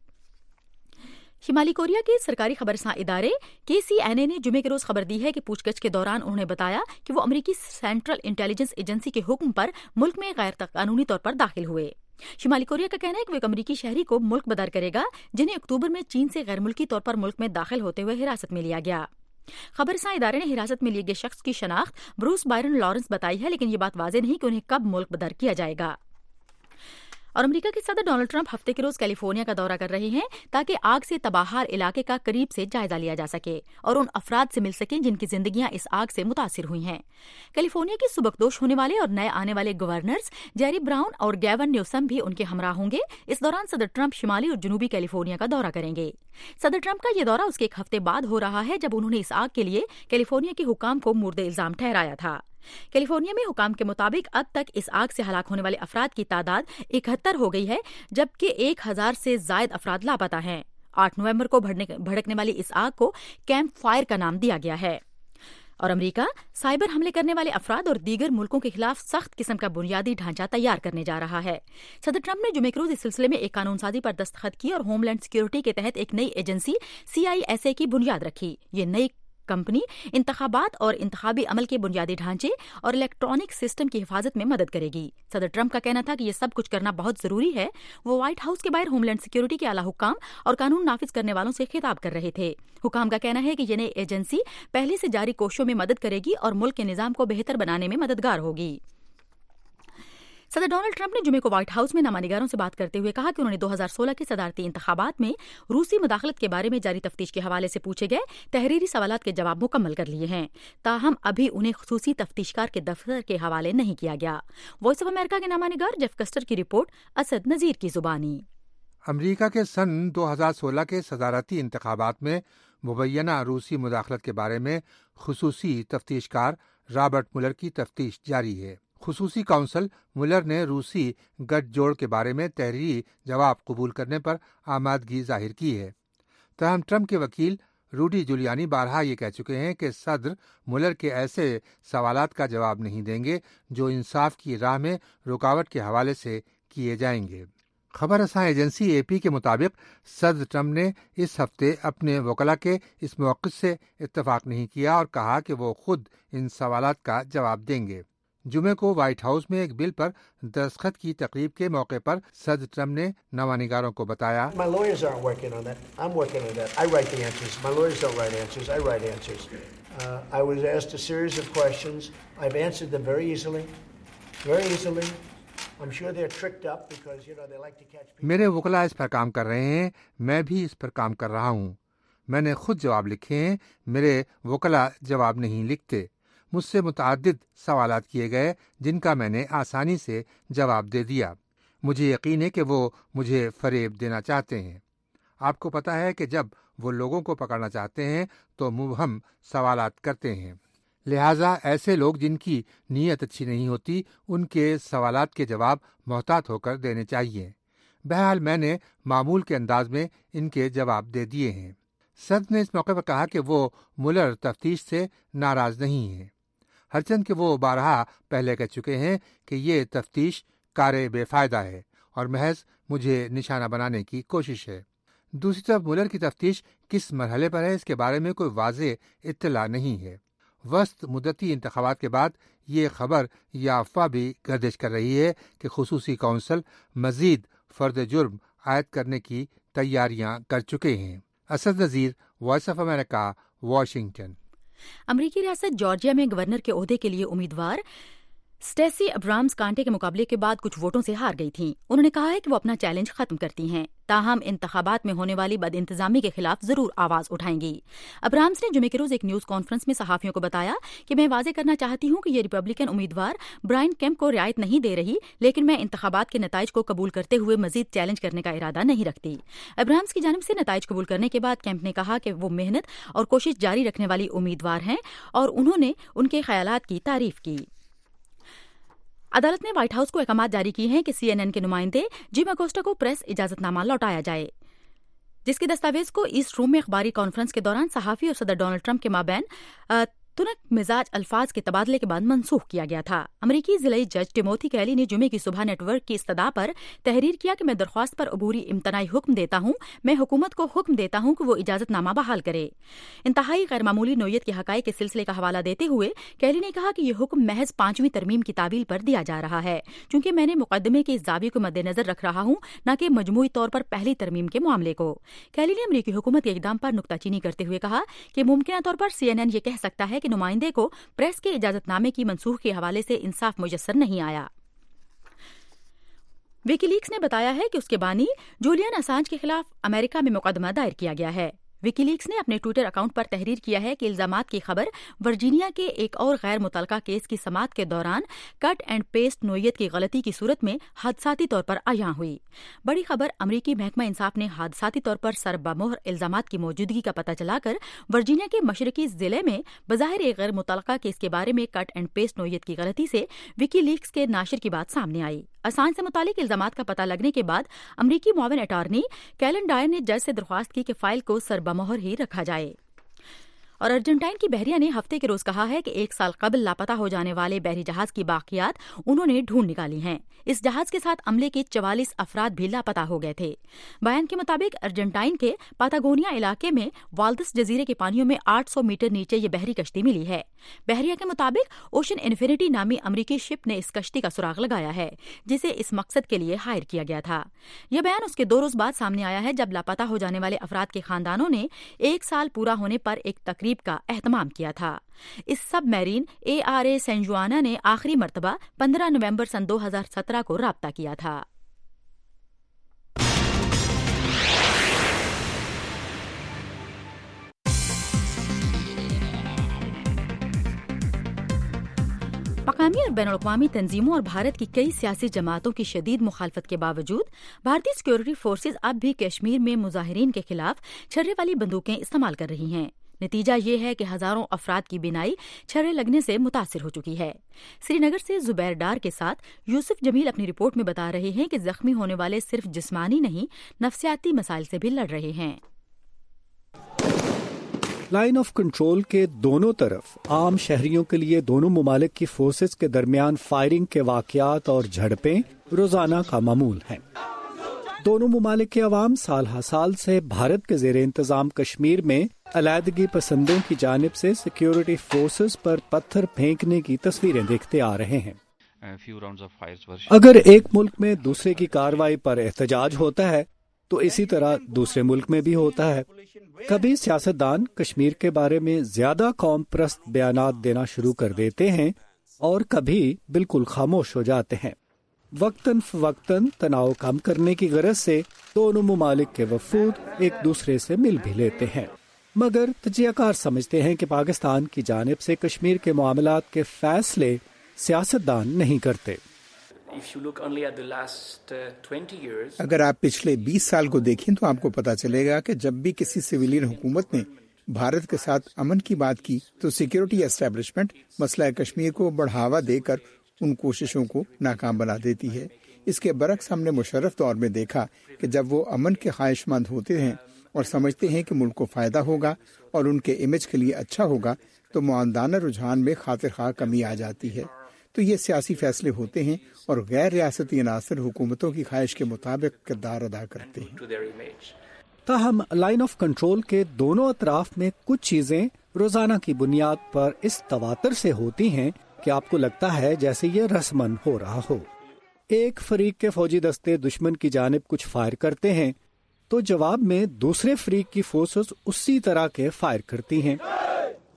شمالی کوریا کے سرکاری خبرساں ادارے کے سی این اے نے جمعے کے روز خبر دی ہے کہ پوچھ گچھ کے دوران انہوں نے بتایا کہ وہ امریکی سینٹرل انٹیلیجنس ایجنسی کے حکم پر ملک میں غیر قانونی طور پر داخل ہوئے۔ شمالی کوریا کا کہنا ہے کہ وہ ایک امریکی شہری کو ملک بدر کرے گا جنہیں اکتوبر میں چین سے غیر ملکی طور پر ملک میں داخل ہوتے ہوئے حراست میں لیا گیا۔ خبرساں ادارے نے حراست میں لیے گئے شخص کی شناخت بروس بائرن لارنس بتائی ہے، لیکن یہ بات واضح نہیں کہ انہیں کب ملک بدر کیا جائے گا۔ اور امریکہ کے صدر ڈونلڈ ٹرمپ ہفتے کے روز کیلیفورنیا کا دورہ کر رہے ہیں تاکہ آگ سے تباہار علاقے کا قریب سے جائزہ لیا جا سکے اور ان افراد سے مل سکیں جن کی زندگیاں اس آگ سے متاثر ہوئی ہیں۔ کیلیفورنیا کے سبکدوش ہونے والے اور نئے آنے والے گورنرز جیری براؤن اور گیون نیوسم بھی ان کے ہمراہ ہوں گے۔ اس دوران صدر ٹرمپ شمالی اور جنوبی کیلیفورنیا کا دورہ کریں گے۔ صدر ٹرمپ کا یہ دورہ اس کے ایک ہفتے بعد ہو رہا ہے جب انہوں نے اس آگ کے لیے کیلیفورنیا کے حکام کو مورد الزام ٹھہرایا تھا۔ کیلیفورنیا میں حکام کے مطابق اب تک اس آگ سے ہلاک ہونے والے افراد کی تعداد اکہتر ہو گئی ہے جبکہ ایک ہزار سے زائد افراد لاپتہ ہیں۔ آٹھ نومبر کو بھڑکنے والی اس آگ کو کیمپ فائر کا نام دیا گیا ہے۔ اور امریکہ سائبر حملے کرنے والے افراد اور دیگر ملکوں کے خلاف سخت قسم کا بنیادی ڈھانچہ تیار کرنے جا رہا ہے۔ صدر ٹرمپ نے جمعے کے روز اس سلسلے میں ایک قانون سازی پر دستخط کی اور ہوم لینڈ سیکورٹی کے تحت ایک نئی agency C I S A کی بنیاد رکھی۔ یہ نئی کمپنی انتخابات اور انتخابی عمل کے بنیادی ڈھانچے اور الیکٹرانک سسٹم کی حفاظت میں مدد کرے گی۔ صدر ٹرمپ کا کہنا تھا کہ یہ سب کچھ کرنا بہت ضروری ہے۔ وہ وائٹ ہاؤس کے باہر ہوم لینڈ سیکورٹی کے اعلیٰ حکام اور قانون نافذ کرنے والوں سے خطاب کر رہے تھے۔ حکام کا کہنا ہے کہ یہ نئی ایجنسی پہلے سے جاری کوششوں میں مدد کرے گی اور ملک کے نظام کو بہتر بنانے میں مددگار ہوگی۔ صدر ڈونلڈ ٹرمپ نے جمعے کو وائٹ ہاؤس میں نامہ نگاروں سے بات کرتے ہوئے کہا کہ انہوں نے دو ہزار سولہ کے صدارتی انتخابات میں روسی مداخلت کے بارے میں جاری تفتیش کے حوالے سے پوچھے گئے تحریری سوالات کے جواب مکمل کر لیے ہیں، تاہم ابھی انہیں خصوصی تفتیشکار کے دفتر کے حوالے نہیں کیا گیا۔ وائس آف امریکہ کے نامہ نگار جیف کسٹر کی رپورٹ، اسد نذیر کی زبانی۔ امریکہ کے سن دو ہزار سولہ کے صدارتی انتخابات میں مبینہ روسی مداخلت کے بارے میں خصوصی تفتیشکار رابرٹ مولر کی تفتیش جاری ہے۔ خصوصی کونسل مولر نے روسی گٹھ جوڑ کے بارے میں تحریری جواب قبول کرنے پر آمادگی ظاہر کی ہے۔ تاہم ٹرمپ کے وکیل روڈی جولیانی بارہا یہ کہہ چکے ہیں کہ صدر مولر کے ایسے سوالات کا جواب نہیں دیں گے جو انصاف کی راہ میں رکاوٹ کے حوالے سے کیے جائیں گے۔ خبر رساں ایجنسی اے پی کے مطابق صدر ٹرمپ نے اس ہفتے اپنے وکلاء کے اس موقف سے اتفاق نہیں کیا اور کہا کہ وہ خود ان سوالات کا جواب دیں گے۔ جمعے کو وائٹ ہاؤس میں ایک بل پر دستخط کی تقریب کے موقع پر صدر ٹرمپ نے نامہ نگاروں کو بتایا میرے وکلاء اس پر کام کر رہے ہیں، میں بھی اس پر کام کر رہا ہوں۔ میں نے خود جواب لکھے ہیں، میرے وکلاء جواب نہیں لکھتے۔ مجھ سے متعدد سوالات کیے گئے جن کا میں نے آسانی سے جواب دے دیا۔ مجھے یقین ہے کہ وہ مجھے فریب دینا چاہتے ہیں۔ آپ کو پتہ ہے کہ جب وہ لوگوں کو پکڑنا چاہتے ہیں تو مبہم سوالات کرتے ہیں، لہٰذا ایسے لوگ جن کی نیت اچھی نہیں ہوتی ان کے سوالات کے جواب محتاط ہو کر دینے چاہیے۔ بہرحال میں نے معمول کے انداز میں ان کے جواب دے دیے ہیں۔ صدر نے اس موقع پر کہا کہ وہ مولر تفتیش سے ناراض نہیں ہیں، ہرچند کہ وہ بارہا پہلے کہہ چکے ہیں کہ یہ تفتیش کار بے فائدہ ہے اور محض مجھے نشانہ بنانے کی کوشش ہے۔ دوسری طرف مولر کی تفتیش کس مرحلے پر ہے اس کے بارے میں کوئی واضح اطلاع نہیں ہے۔ وسط مدتی انتخابات کے بعد یہ خبر یا افواہ بھی گردش کر رہی ہے کہ خصوصی کونسل مزید فرد جرم عائد کرنے کی تیاریاں کر چکے ہیں۔ Asad Nazir, Voice of America, Washington. अमरीकी रियासत जॉर्जिया में गवर्नर के ओहदे के लिए उम्मीदवार स्टेसी अब्राम्स कांटे के मुकाबले के बाद कुछ वोटों से हार गई थीं। उन्होंने कहा है कि वो अपना चैलेंज खत्म करती हैं, ताहम इंतखाबात में होने वाली बदइंतजामी के खिलाफ जरूर आवाज उठाएंगी। अब्राम्स ने जुमे के रोज एक न्यूज कॉन्फ्रेंस में सहाफियों को बताया कि मैं वाजे करना चाहती हूं कि ये रिपब्लिकन उम्मीदवार ब्रायन केम्प को रियायत नहीं दे रही, लेकिन मैं इंतखाबात के नताइज को कबूल करते हुए मजीद चैलेंज करने का इरादा नहीं रखती। अब्राम्स की जानिब से नताइज कबूल करने के बाद केम्प ने कहा कि वो मेहनत और कोशिश जारी रखने वाली उम्मीदवार हैं और उन्होंने उनके ख्यालात की तारीफ की। अदालत ने व्हाइट हाउस को अहकाम जारी की हैं कि सीएनएन के नुमाइंदे जिम अकोस्टा को प्रेस इजाजतनामा लौटाया जाए, जिसके दस्तावेज को ईस्ट रूम में अखबारी कॉन्फ्रेंस के दौरान सहाफी और सदर डोनाल्ड ट्रंप के माबैन तुनक मिजाज अल्फाज के तबादले के बाद मनसूख किया गया था। अमरीकी जिलाई जज टिमोथी कैली ने जुमे की सुबह नेटवर्क की इस्तदा पर तहरीर किया कि मैं दरख्वास्त पर अबूरी इम्तनाई हुक्म देता हूं, मैं हुकूमत को हुक्म देता हूं कि वो इजाजतनामा बहाल करे। इंतहाई गैर मामूली नोयत के हकाइक के सिलसिले का हवाला देते हुए कैली ने कहा कि यह हुक्म महज पांचवीं तरमीम की तावील पर दिया जा रहा है, चूंकि मैंने मुकदमे के इस दावे को मद्देनजर रख रहा हूं, न कि मजमूई तौर पर पहली तरमीम के मामले को। कैली ने अमरीकी हुकूमत के इकदाम पर नुक्ताचीनी करते हुए कहा कि मुमकिन तौर पर सीएनएन ये कह सकता है कि नुमाइंदे को प्रेस के इजाजतनामे की मनसूख के हवाले से इंसाफ मुयस्सर नहीं आया। विकीलीक्स ने बताया है कि उसके बानी जूलियन असांज के खिलाफ अमेरिका में मुकदमा दायर किया गया है। विकीलीक्स ने अपने ट्विटर अकाउंट पर तहरीर किया है कि इल्जामात की खबर वर्जीनिया के एक और गैर मुतलका केस की समाअत के दौरान कट एंड पेस्ट नोयत की गलती की सूरत में हादसाती तौर पर आयां हुई। बड़ी खबर अमरीकी महकमा इंसाफ ने हादसाती तौर पर सरबमोहर इल्जामात की मौजूदगी का पता चलाकर वर्जीनिया के मशरकी जिले में बज़ाहिर एक गैर मुतलका केस के बारे में कट एंड पेस्ट नोयत की गलती से विकीलीक्स के नाशिर की बात सामने आई। असांज से मुतालिक इल्जामात का पता लगने के बाद अमरीकी मुआविन अटॉर्नी कैलन डायर ने जज से दरख्वास्त की कि फाइल को सरबमोहर ही रखा जाए। और अर्जेंटाइन की बहरिया ने हफ्ते के रोज कहा है कि एक साल कबल लापता हो जाने वाले बहरी जहाज की बाकियात उन्होंने ढूंढ निकाली हैं। इस जहाज के साथ अमले के चवालीस अफराद भी लापता हो गए थे। बयान के मुताबिक अर्जेंटाइन के पातागोनिया इलाके में वाल्दस जजीरे के पानियों में आठ सौ मीटर नीचे ये बहरी कश्ती मिली है। बहरिया के मुताबिक ओशन इन्फिनिटी नामी अमरीकी शिप ने इस कश्ती का सुराग लगाया है, जिसे इस मकसद के लिए हायर किया गया था। यह बयान उसके दो रोज बाद सामने आया है जब लापता हो जाने वाले अफराद के खानदानों ने एक साल पूरा होने पर एक तकरीब का एहतमाम किया था। इस सब मैरीन ए आर ए सेंजुआना ने आखिरी मर्तबा पंद्रह नवंबर सन दो हजार सत्रह को राब्ता किया था। मकामी और बैनुल-अक़वामी तंजीमों और भारत की कई सियासी जमातों की शदीद मुखालफत के बावजूद भारतीय सिक्योरिटी फोर्सेज अब भी कश्मीर में मुजाहिरीन के खिलाफ छर्रे वाली बंदूकें इस्तेमाल कर रही हैं। नतीजा ये है कि हजारों अफराद की बिनाई छर्रे लगने से मुतासिर हो चुकी है। श्रीनगर से जुबैर डार के साथ यूसुफ जमील अपनी रिपोर्ट में बता रहे हैं कि जख्मी होने वाले सिर्फ जिस्मानी नहीं, नफ्सियाती मसाइल से भी लड़ रहे हैं। लाइन ऑफ कंट्रोल के दोनों तरफ आम शहरियों के लिए दोनों मुमालिक की फोर्सेस के दरमियान फायरिंग के वाकयात और झड़पें रोजाना का मामूल हैं। दोनों मुमालिक के अवाम साल हर साल से भारत के जेर इंतजाम कश्मीर में अलैदगी पसंदों की जानिब से सिक्योरिटी फोर्सेस पर पत्थर फेंकने की तस्वीरें देखते आ रहे हैं। अगर एक मुल्क में दूसरे की कार्रवाई पर एहतजाज होता है तो इसी तरह दूसरे मुल्क में भी होता है। कभी सियासतदान कश्मीर के बारे में ज्यादा कौम प्रस्त बयानात देना शुरू कर देते हैं और कभी बिल्कुल खामोश हो जाते हैं। वक्तन फवक्तन तनाव कम करने की गरज से दोनों मुमालिक के वफूद एक दूसरे से मिल भी लेते हैं, मगर तजियाकार समझते हैं कि पाकिस्तान की जानिब से कश्मीर के मामलात के फैसले सियासतदान नहीं करते। अगर आप पिछले बीस साल को देखें तो आपको पता चलेगा कि जब भी किसी सिविलियन हुकूमत ने भारत के साथ अमन की बात की तो सिक्योरिटी एस्टेब्लिशमेंट मसला कश्मीर को बढ़ावा देकर उन कोशिशों को नाकाम बना देती है। इसके बरक्स हमने मुशर्रफ दौर में देखा कि जब वो अमन के ख्वाहिशमंद होते हैं और समझते हैं कि मुल्क को फायदा होगा और उनके इमेज के लिए अच्छा होगा तो मुआंदाना रुझान में खातिर खा कमी आ जाती है। तो ये सियासी फैसले होते हैं और गैर रियासती अनासर हुकूमतों की ख्वाहिश के मुताबिक किरदार अदा करते हैं। ताहम लाइन ऑफ कंट्रोल के दोनों अतराफ में कुछ चीजें रोजाना की बुनियाद पर इस तवातर से होती हैं कि आपको लगता है जैसे ये रस्मन हो रहा हो। एक फरीक के फौजी दस्ते दुश्मन की जानिब कुछ फायर करते हैं तो जवाब में दूसरे फरीक की फोर्सेस उसी तरह के फायर करती हैं।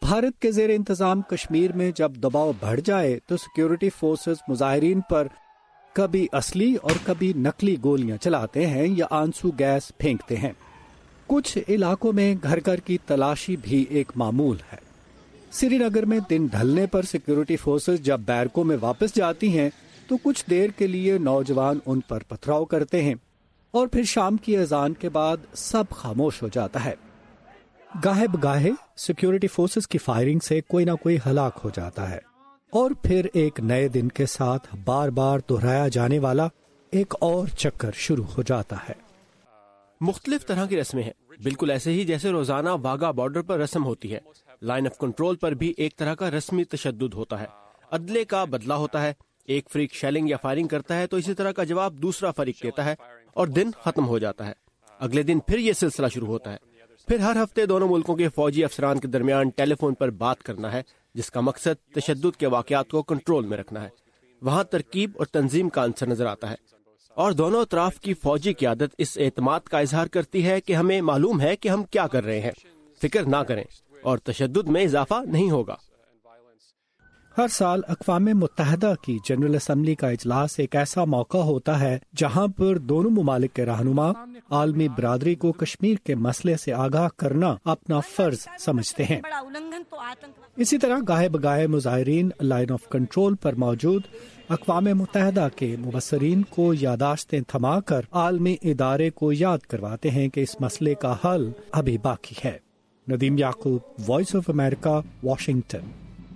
भारत के जेर इंतजाम कश्मीर में जब दबाव बढ़ जाए तो सिक्योरिटी फोर्सेस मुजाहिरीन पर कभी असली और कभी नकली गोलियां चलाते हैं या आंसू गैस फेंकते हैं। कुछ इलाकों में घर घर की तलाशी भी एक मामूल है। श्रीनगर में दिन ढलने पर सिक्योरिटी फोर्सेस जब बैरकों में वापस जाती हैं तो कुछ देर के लिए नौजवान उन पर पथराव करते हैं और फिर शाम की अजान के बाद सब खामोश हो जाता है। गाहे बगाहे सिक्योरिटी फोर्सेस की फायरिंग से कोई ना कोई हलाक हो जाता है और फिर एक नए दिन के साथ बार बार दोहराया जाने वाला एक और चक्कर शुरू हो जाता है। मुख्तलिफ तरह की रस्में हैं, बिल्कुल ऐसे ही जैसे रोजाना वाघा बॉर्डर पर रस्म होती है। लाइन ऑफ कंट्रोल पर भी एक तरह का रस्मी तशद्दुद होता है, अदले का बदला होता है। एक फरीक शेलिंग या फायरिंग करता है तो इसी तरह का जवाब दूसरा फरीक देता है और दिन खत्म हो जाता है। अगले दिन फिर ये सिलसिला शुरू होता है। फिर हर हफ्ते दोनों मुल्कों के फौजी अफसरान के दरमियान टेलीफोन पर बात करना है, जिसका मकसद तशद्दुद के वाकयात को कंट्रोल में रखना है। वहाँ तरकीब और तंजीम का अंसर नजर आता है और दोनों अतराफ की फौजी क़यादत इस एतमाद का इजहार करती है कि हमें मालूम है कि हम क्या कर रहे हैं, फिक्र ना करें और तशद्दुद में इजाफा नहीं होगा। हर साल अक़वाम मुत्तहदा की जनरल असम्बली का इजलास एक ऐसा मौका होता है जहाँ पर दोनों मुमालिक के रहनुमा आलमी बरादरी को कश्मीर के मसले से आगाह करना अपना फर्ज समझते हैं। इसी तरह गाहे बगाहे मुजाहिरीन लाइन ऑफ कंट्रोल पर मौजूद अक़वाम मुत्तहदा के मुबस्सरीन को यादाश्तें थमाकर आलमी इदारे को याद करवाते हैं कि इस मसले का हल अभी बाकी है। Nadeem Yaqoob, Voice of America, Washington.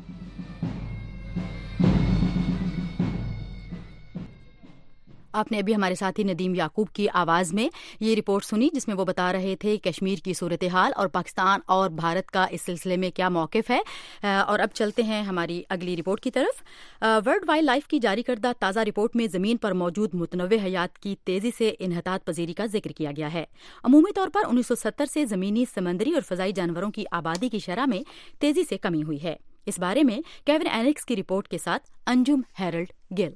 आपने अभी हमारे साथी नदीम याकूब की आवाज़ में ये रिपोर्ट सुनी जिसमें वो बता रहे थे कश्मीर की सूरत हाल और पाकिस्तान और भारत का इस सिलसिले में क्या मौक़िफ़ है। और अब चलते हैं हमारी अगली रिपोर्ट की तरफ। वर्ल्ड वाइल्ड लाइफ की जारी करदा ताज़ा रिपोर्ट में ज़मीन पर मौजूद मुतनव्वे हयात की तेज़ी से इन्हतात पजीरी का जिक्र किया गया है। अमूमी तौर पर उन्नीस सौ सत्तर से ज़मीनी, समंदरी और फ़ज़ाई जानवरों की आबादी की शरह में तेज़ी से कमी हुई है। इस बारे में केविन एनिक्स की रिपोर्ट के साथ Anjum Herald Gill.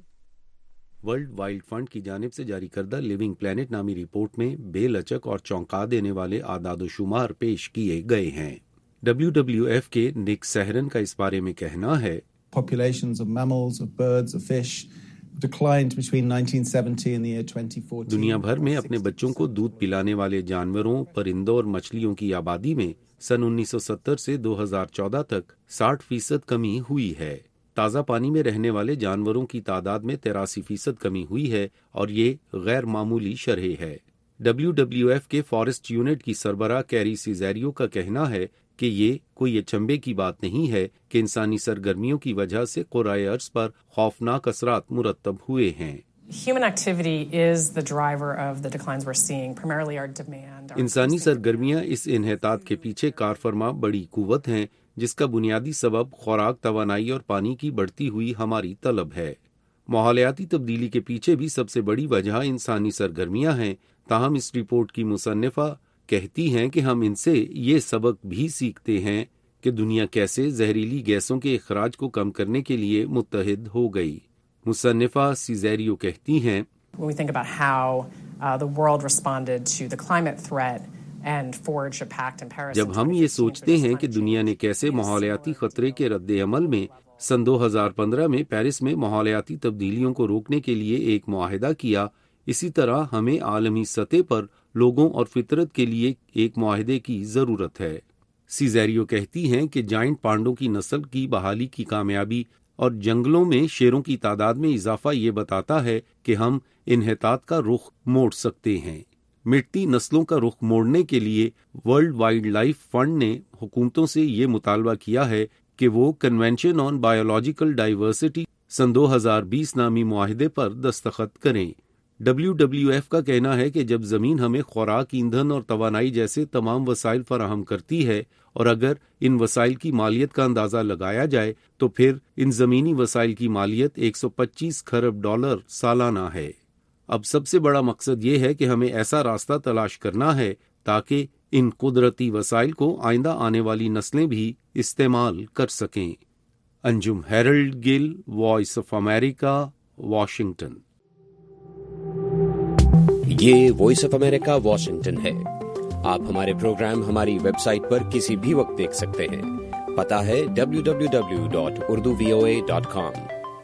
World Wild Fund की जानिब से जारी करदा लिविंग प्लेनेट नामी रिपोर्ट में बेलचक और चौंका देने वाले आदाद शुमार पेश किए गए हैं। डब्ल्यू डब्ल्यू एफ के निक सहरन का इस बारे में कहना है, Populations of mammals, of birds, of fish declined between nineteen seventy and the year twenty fourteen. दुनिया भर में अपने बच्चों को दूध पिलाने वाले जानवरों, परिंदों और मछलियों की आबादी में सन उन्नीस सौ सत्तर से दो हज़ार चौदह तक साठ फीसद कमी हुई है। ताज़ा पानी में रहने वाले जानवरों की तादाद में तिरासी फीसद कमी हुई है और ये गैर मामूली शरह है। डब्ल्यू डब्ल्यू एफ के फॉरेस्ट यूनिट की सरबराह कैरी सीजेरियो का कहना है कि ये कोई अचंभे की बात नहीं है कि इंसानी सरगर्मियों की वजह से क़ुराए अर्ज़ पर खौफनाक असरात मुरतब हुए हैं। Human activity is the driver of the declines we're seeing, primarily our demand. इंसानी सरगर्मियां इस इन्हतात के पीछे कारफरमा बड़ी कुव्वत हैं, जिसका बुनियादी सबब खुराक, तवानाई और पानी की बढ़ती हुई हमारी तलब है। माहौलियाती तब्दीली के पीछे भी सबसे बड़ी वजह इंसानी सरगर्मियां हैं। ताहम इस रिपोर्ट की मुसन्निफा कहती हैं कि हम इनसे ये सबक भी सीखते हैं कि दुनिया कैसे जहरीली गैसों के इखराज को कम करने के लिए मुत्तहिद हो गई। मुसन्निफा सीजेरियो कहती हैं, When we think about how uh, the world responded to the climate threat and forged a pact in Paris. जब हम ये सोचते हैं कि दुनिया ने कैसे माहौलियाती खतरे के रद्द अमल में सन दो हज़ार पंद्रह में पेरिस में माहौलियाती तब्दीलियों को रोकने के लिए एक मुआहिदा किया, इसी तरह हमें आलमी सतह पर लोगों और फितरत के लिए एक मुआहिदे की जरूरत है। सीजेरियो कहती हैं कि जाइंट पांडों की नस्ल की बहाली की कामयाबी और जंगलों में शेरों की तादाद में इजाफा ये बताता है कि हम इन्हतात का रुख मोड़ सकते हैं। मिटती नस्लों का रुख मोड़ने के लिए वर्ल्ड वाइल्ड लाइफ फंड ने हुकूमतों से ये मुतालबा किया है कि वो कन्वेंशन ऑन बायोलॉजिकल डाइवर्सिटी सन दो हज़ार बीस नामी मुआहिदे पर दस्तखत करें। डब्ल्यू डब्ल्यू एफ का कहना है कि जब जमीन हमें खुराक, ईंधन और तवानाई जैसे तमाम वसाइल फराहम करती है और अगर इन वसाइल की मालियत का अंदाजा लगाया जाए तो फिर इन जमीनी वसाइल की मालियत एक सौ पच्चीस खरब डॉलर सालाना है। अब सबसे बड़ा मकसद ये है कि हमें ऐसा रास्ता तलाश करना है ताकि इन कुदरती वसाइल को आइंदा आने वाली नस्लें भी इस्तेमाल कर सकें। Anjum Herald Gill, Voice of America, Washington. ये वॉइस ऑफ अमेरिका वाशिंगटन है। आप हमारे प्रोग्राम हमारी वेबसाइट पर किसी भी वक्त देख सकते हैं। पता है W W W dot Urdu V O A dot com.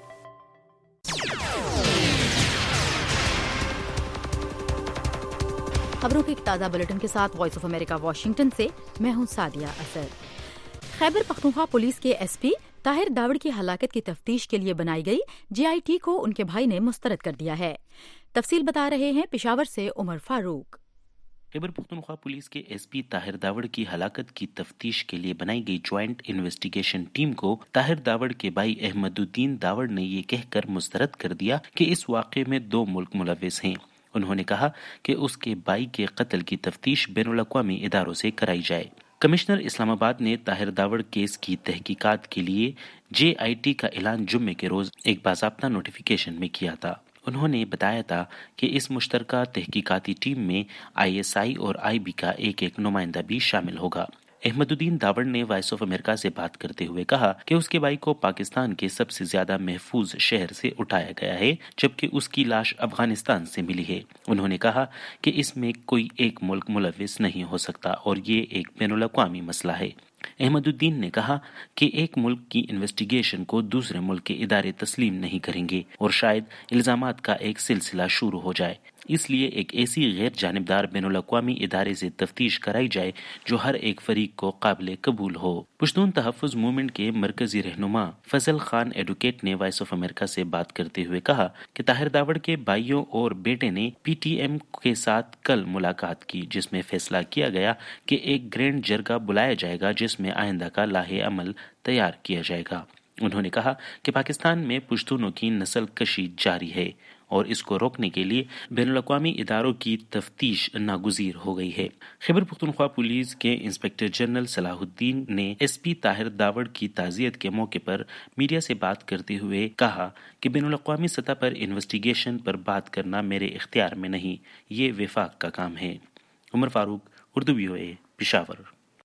खबरों के एक ताज़ा बुलेटिन के साथ वॉइस ऑफ अमेरिका वाशिंगटन से मैं हूं सादिया असद। खैबर पख्तूनख्वा पुलिस के एसपी ताहिर दावड़ की हलाकत की तफ्तीश के लिए बनाई गई जेआईटी को उनके भाई ने मुस्तरद कर दिया है। तफसील बता रहे हैं पेशावर से उमर फारूक। खैबर पख्तूनख्वा पुलिस के एसपी ताहिर दावड़ की हलाकत की तफ्तीश के लिए बनाई गई ज्वाइंट इन्वेस्टिगेशन टीम को ताहिर दावड़ के भाई अहमदुद्दीन दावड़ ने ये कहकर मुस्तरद कर दिया कि इस वाक़े में दो मुल्क मुलव्विस हैं। उन्होंने कहा कि उसके भाई के कत्ल की तफ्तीश बैनुल-अक़वामी इदारों से कराई जाए। कमिश्नर इस्लामाबाद ने ताहिर दावड़ केस की तहकीकात के लिए जेआईटी का ऐलान जुम्मे के रोज एक बाज़ाब्ता नोटिफिकेशन में किया था। उन्होंने बताया था कि इस मुश्तरका तहकीकाती टीम में आईएसआई और आईबी का एक एक नुमाइंदा भी शामिल होगा। अहमदुद्दीन दावड़ ने वॉइस ऑफ अमेरिका से बात करते हुए कहा कि उसके भाई को पाकिस्तान के सबसे ज्यादा महफूज शहर से उठाया गया है, जबकि उसकी लाश अफगानिस्तान से मिली है। उन्होंने कहा कि इसमें कोई एक मुल्क मुलव्विस नहीं हो सकता और ये एक बैनुल-अक़वामी मसला है। अहमदुद्दीन ने कहा कि एक मुल्क की इन्वेस्टिगेशन को दूसरे मुल्क के इदारे तस्लीम नहीं करेंगे और शायद इल्जामात का एक सिलसिला शुरू हो जाए, इसलिए एक ऐसी गैर जानिबदार बैनुल-अक़वामी इदारे से तफ्तीश कराई जाए जो हर एक फरीक को काबिल कबूल हो। पश्तून तहफ़्फ़ुज़ मूवमेंट के मरकजी रहनुमा फजल खान एडवोकेट ने वॉइस ऑफ अमेरिका से बात करते हुए कहा कि ताहिर दावड़ के भाइयों और बेटे ने पीटीएम के साथ कल मुलाकात की, जिसमें फैसला किया गया कि एक ग्रैंड जरगा बुलाया जाएगा जिसमें आइंदा का लाहे अमल तैयार किया जाएगा। उन्होंने कहा कि पाकिस्तान में पश्तूनों की नस्ल कशी जारी है और इसको रोकने के लिए बैनुल-अक़वामी इदारों की तफ्तीश नागुज़ीर हो गई है। खैबर पख्तूनख्वा पुलिस के इंस्पेक्टर जनरल सलाहुद्दीन ने एसपी ताहिर दावड़ की ताज़ियत के मौके पर मीडिया से बात करते हुए कहा कि बैनुल-अक़वामी सतह पर इन्वेस्टिगेशन पर बात करना मेरे इख्तियार में नहीं, ये वफाक का काम है। उमर फारूक, उर्दू वीओए, पेशावर।